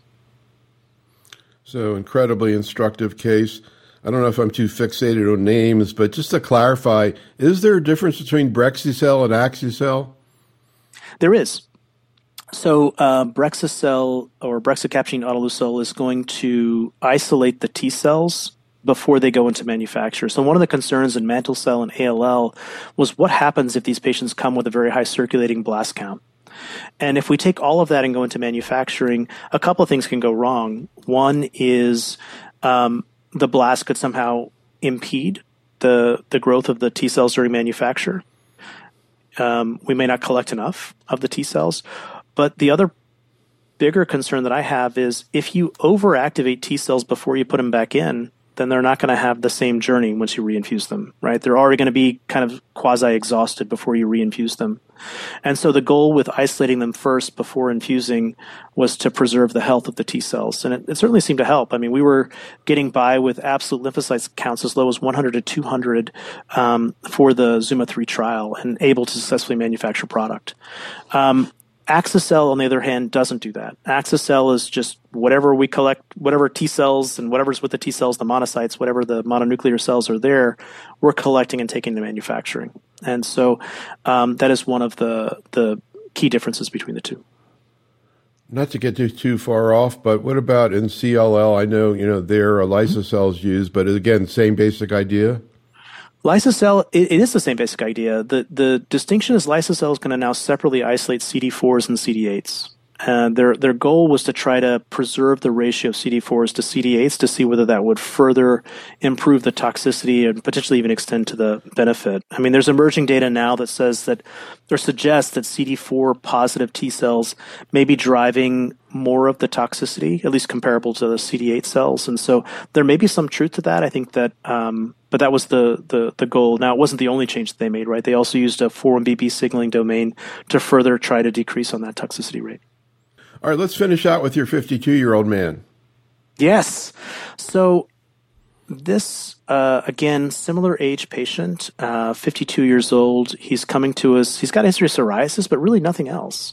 So incredibly instructive case. I don't know if I'm too fixated on names, but just to clarify, is there a difference between Brexucel and Axucel?
There is. So uh, Brexucel or brexacaptine autoleucel is going to isolate the T cells before they go into manufacture. So one of the concerns in mantle cell and A L L was what happens if these patients come with a very high circulating blast count. And if we take all of that and go into manufacturing, a couple of things can go wrong. One is um, the blast could somehow impede the the growth of the T cells during manufacture. Um, we may not collect enough of the T cells. But the other bigger concern that I have is if you overactivate T cells before you put them back in, then they're not going to have the same journey once you reinfuse them, right? They're already going to be kind of quasi-exhausted before you reinfuse them. And so the goal with isolating them first before infusing was to preserve the health of the T cells. And it, it certainly seemed to help. I mean, we were getting by with absolute lymphocyte counts as low as one hundred to two hundred um, for the Zuma three trial and able to successfully manufacture product. Um, Axucel, on the other hand, doesn't do that. Axucel is just whatever we collect, whatever T cells and whatever's with the T cells, the monocytes, whatever the mononuclear cells are there, we're collecting and taking to manufacturing. And so um, that is one of the the key differences between the two.
Not to get too, too far off, but what about in C L L? I know, you know, there are lysocells used, but again, same basic idea?
Lysocell, it, it is the same basic idea. The the distinction is lysocell is going to now separately isolate C D fours and C D eights. And their their goal was to try to preserve the ratio of C D fours to C D eights to see whether that would further improve the toxicity and potentially even extend to the benefit. I mean, there's emerging data now that says that, or suggests that C D four positive T cells may be driving more of the toxicity, at least comparable to the C D eight cells. And so there may be some truth to that. I think that, um, but that was the, the, the goal. Now, it wasn't the only change that they made, right? They also used a four one B P signaling domain to further try to decrease on that toxicity rate.
All right, let's finish out with your fifty-two-year-old man.
Yes. So this, uh, again, similar age patient, uh, fifty-two years old. He's coming to us. He's got a history of psoriasis, but really nothing else.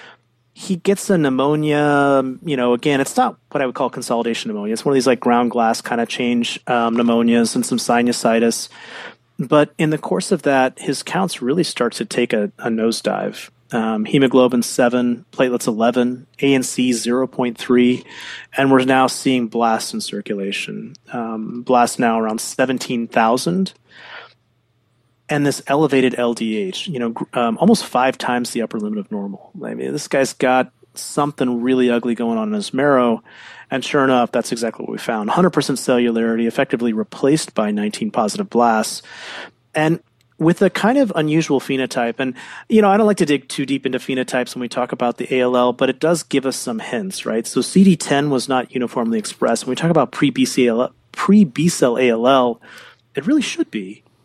He gets a pneumonia, you know, again, it's not what I would call consolidation pneumonia. It's one of these like ground glass kind of change um, pneumonias and some sinusitis. But in the course of that, his counts really start to take a, a nosedive. Um, hemoglobin seven, platelets eleven, A N C zero point three, and we're now seeing blasts in circulation. Um, blasts now around seventeen thousand. And this elevated L D H, you know, um, almost five times the upper limit of normal. I mean, this guy's got something really ugly going on in his marrow. And sure enough, that's exactly what we found. one hundred percent cellularity, effectively replaced by nineteen positive blasts. And with a kind of unusual phenotype. And, you know, I don't like to dig too deep into phenotypes when we talk about the A L L, but it does give us some hints, right? So C D ten was not uniformly expressed. When we talk about pre-B C L, pre-B cell A L L, it really should be.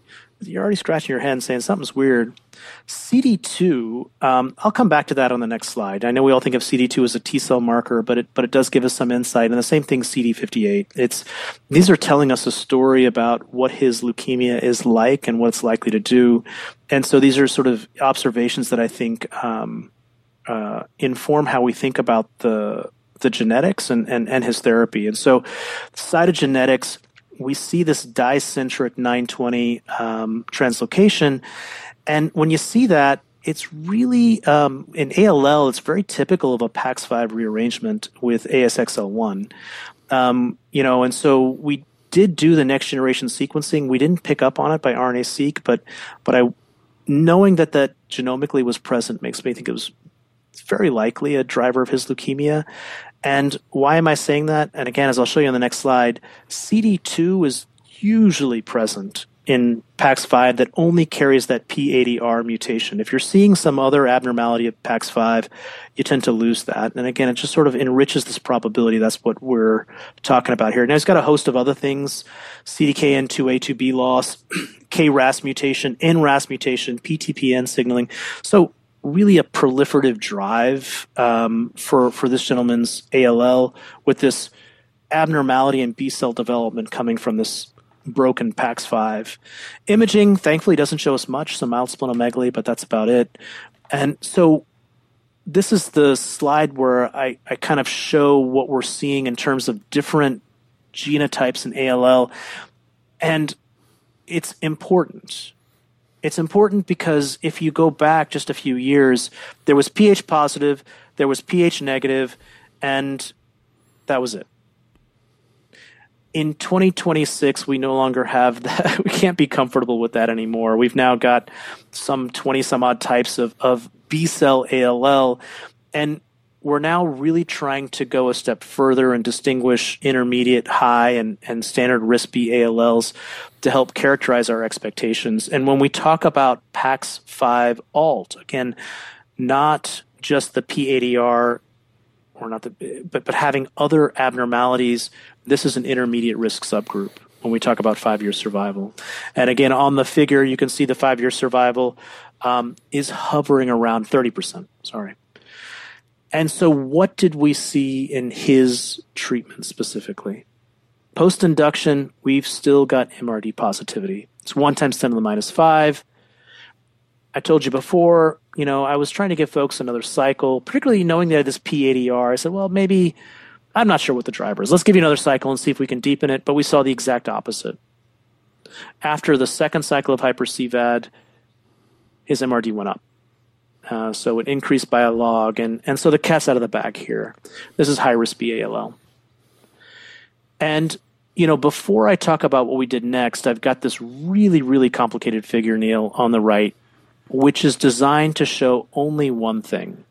you're already scratching your head and saying something's weird. C D two, um, I'll come back to that on the next slide. I know we all think of C D two as a T cell marker, but it but it does give us some insight. And the same thing, C D fifty-eight. It's these are telling us a story about what his leukemia is like and what it's likely to do. And so these are sort of observations that I think um, uh, inform how we think about the the genetics and, and, and his therapy. And so cytogenetics, we see this dicentric nine twenty um, translocation. And when you see that, it's really, um, in A L L, it's very typical of a P A X five rearrangement with A S X L one. Um, you know, and so we did do the next generation sequencing. We didn't pick up on it by RNA-seq, but, but I, knowing that that genomically was present makes me think it was very likely a driver of his leukemia. And why am I saying that? And again, as I'll show you on the next slide, C D two is usually present in P A X five that only carries that P eighty R mutation. If you're seeing some other abnormality of P A X five, you tend to lose that. And again, it just sort of enriches this probability. That's what we're talking about here. Now, it's got a host of other things: C D K N two A two B loss, K R A S mutation, N R A S mutation, P T P N signaling. So really a proliferative drive um, for, for this gentleman's A L L, with this abnormality in B-cell development coming from this broken P A X five. Imaging, thankfully, doesn't show us much, some mild splenomegaly, but that's about it. And so this is the slide where I, I kind of show what we're seeing in terms of different genotypes in A L L. And it's important. It's important because if you go back just a few years, there was pH positive, there was pH negative, and that was it. In twenty twenty-six, we no longer have that. We can't be comfortable with that anymore. We've now got some twenty some odd types of, of B-cell A L L, and we're now really trying to go a step further and distinguish intermediate, high, and, and standard risk B A L Ls to help characterize our expectations. And when we talk about P A X five alt, again, not just the P eighty R, or not the, but, but having other abnormalities, this is an intermediate risk subgroup when we talk about five-year survival. And again, on the figure, you can see the five-year survival um, is hovering around thirty percent. Sorry. And so what did we see in his treatment specifically? Post-induction, we've still got M R D positivity. It's one times ten to the minus five. I told you before, you know, I was trying to give folks another cycle, particularly knowing that this P eighty R. I said, well, maybe, I'm not sure what the driver is. Let's give you another cycle and see if we can deepen it. But we saw the exact opposite. After the second cycle of hyper-C V A D, his M R D went up. Uh, so it increased by a log, and, and so the cat's out of the bag here. This is high-risk B A L L. And, you know, before I talk about what we did next, I've got this really, really complicated figure, Neil, on the right, which is designed to show only one thing.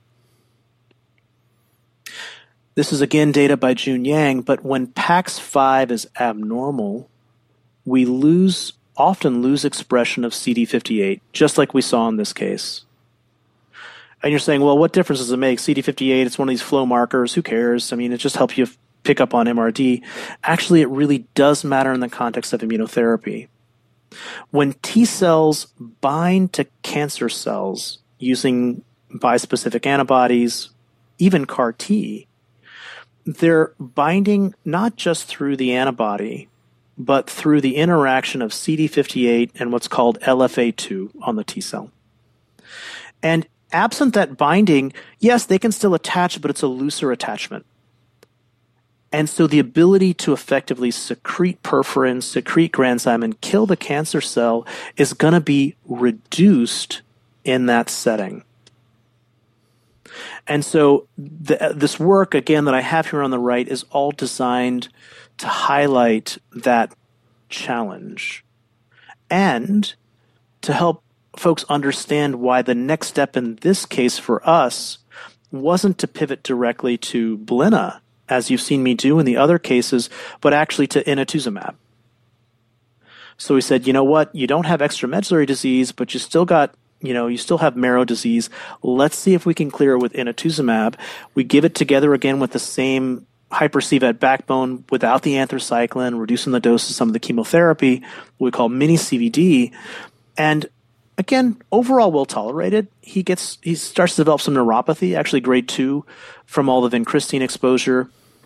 This is, again, data by Jun Yang, but when P A X five is abnormal, we lose, often lose expression of C D fifty-eight, just like we saw in this case. And you're saying, well, what difference does it make? C D fifty-eight, it's one of these flow markers. Who cares? I mean, it just helps you pick up on M R D. Actually, it really does matter in the context of immunotherapy. When T cells bind to cancer cells using bispecific antibodies, even C A R T, they're binding not just through the antibody, but through the interaction of C D fifty-eight and what's called L F A two on the T cell. And absent that binding, yes, they can still attach, but it's a looser attachment. And so the ability to effectively secrete perforin, secrete granzyme, and kill the cancer cell is going to be reduced in that setting. And so the, this work, again, that I have here on the right is all designed to highlight that challenge and to help folks understand why the next step in this case for us wasn't to pivot directly to Blina, as you've seen me do in the other cases, but actually to inotuzumab. So we said, you know what, you don't have extramedullary disease, but you still got, you know, you still have marrow disease. Let's see if we can clear it with inotuzumab. We give it together again with the same hyper-C V A D backbone without the anthracycline, reducing the dose of some of the chemotherapy, what we call mini C V D. And again, overall well tolerated. He gets he starts to develop some neuropathy, actually grade two from all the vincristine exposure.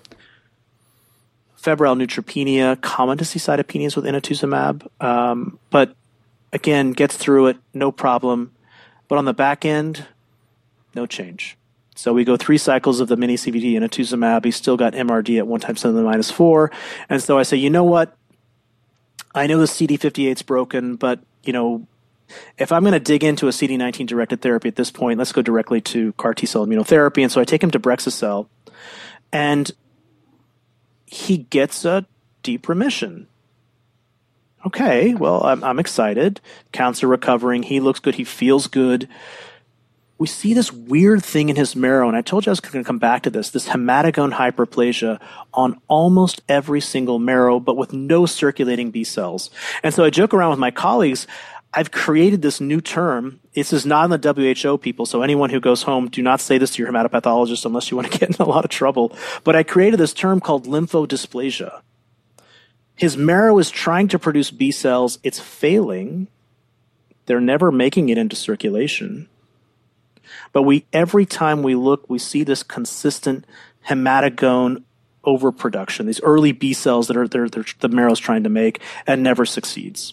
Febrile neutropenia, common to see cytopenias with inotuzumab, um, but again, gets through it, no problem. But on the back end, no change. So we go three cycles of the mini C V T inotuzumab. He's still got M R D at one times ten to the minus four. And so I say, you know what? I know the C D fifty-eight's broken, but, you know, if I'm going to dig into a C D nineteen directed therapy at this point, let's go directly to C A R T-cell immunotherapy. And so I take him to Brexucel, and he gets a deep remission. Okay, well, I'm, I'm excited. Counts are recovering. He looks good. He feels good. We see this weird thing in his marrow, and I told you I was going to come back to this, this hematogone hyperplasia on almost every single marrow, but with no circulating B cells. And so I joke around with my colleagues, I've created this new term. This is not in the W H O, people, so anyone who goes home, do not say this to your hematopathologist unless you want to get in a lot of trouble. But I created this term called lymphodysplasia. His marrow is trying to produce B cells. It's failing. They're never making it into circulation. But we, every time we look, we see this consistent hematogone overproduction, these early B cells that are they're, they're, the marrow's trying to make, and never succeeds.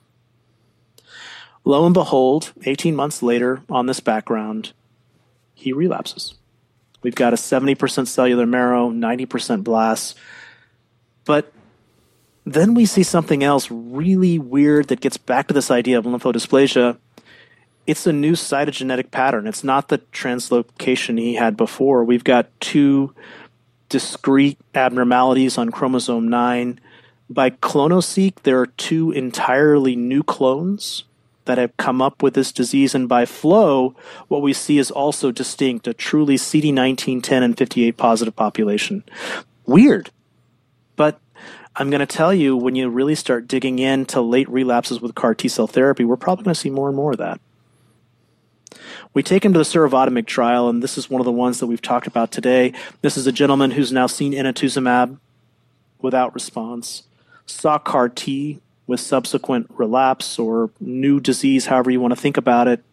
Lo and behold, eighteen months later, on this background, he relapses. We've got a seventy percent cellular marrow, ninety percent blasts. But then we see something else really weird that gets back to this idea of lymphodysplasia. It's a new cytogenetic pattern. It's not the translocation he had before. We've got two discrete abnormalities on chromosome nine. By clonoSEQ, there are two entirely new clones that have come up with this disease, and by flow, what we see is also distinct, a truly C D nineteen, ten, and fifty-eight positive population. Weird. But I'm going to tell you, when you really start digging into late relapses with C A R T-cell therapy, we're probably going to see more and more of that. We take him to the Survotamig trial, and this is one of the ones that we've talked about today. This is a gentleman who's now seen inotuzumab without response, saw C A R T with subsequent relapse or new disease, however you want to think about it.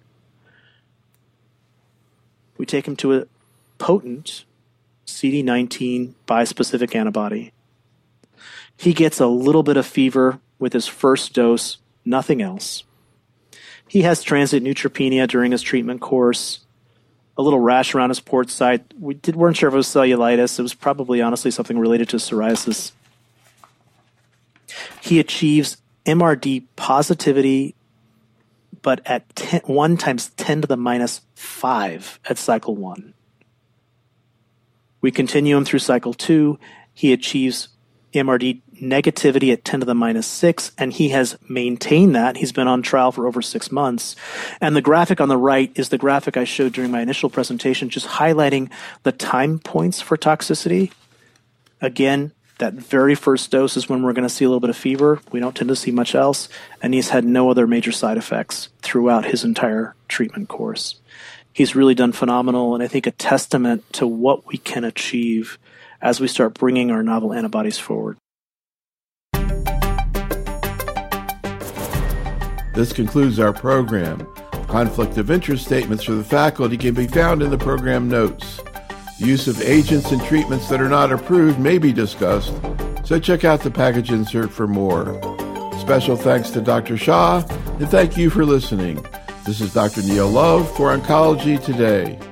We take him to a potent C D nineteen bispecific antibody. He gets a little bit of fever with his first dose, nothing else. He has transient neutropenia during his treatment course, a little rash around his port site. We did, weren't sure if it was cellulitis. It was probably, honestly, something related to psoriasis. He achieves M R D positivity, but at ten, one times ten to the minus five at cycle one. We continue him through cycle two. He achieves M R D negativity at ten to the minus six, and he has maintained that. He's been on trial for over six months. And the graphic on the right is the graphic I showed during my initial presentation, just highlighting the time points for toxicity. Again, that very first dose is when we're going to see a little bit of fever. We don't tend to see much else, and he's had no other major side effects throughout his entire treatment course. He's really done phenomenal, and I think a testament to what we can achieve as we start bringing our novel antibodies forward.
This concludes our program. Conflict of interest statements for the faculty can be found in the program notes. The use of agents and treatments that are not approved may be discussed, so check out the package insert for more. Special thanks to Doctor Shah, and thank you for listening. This is Doctor Neil Love for Oncology Today.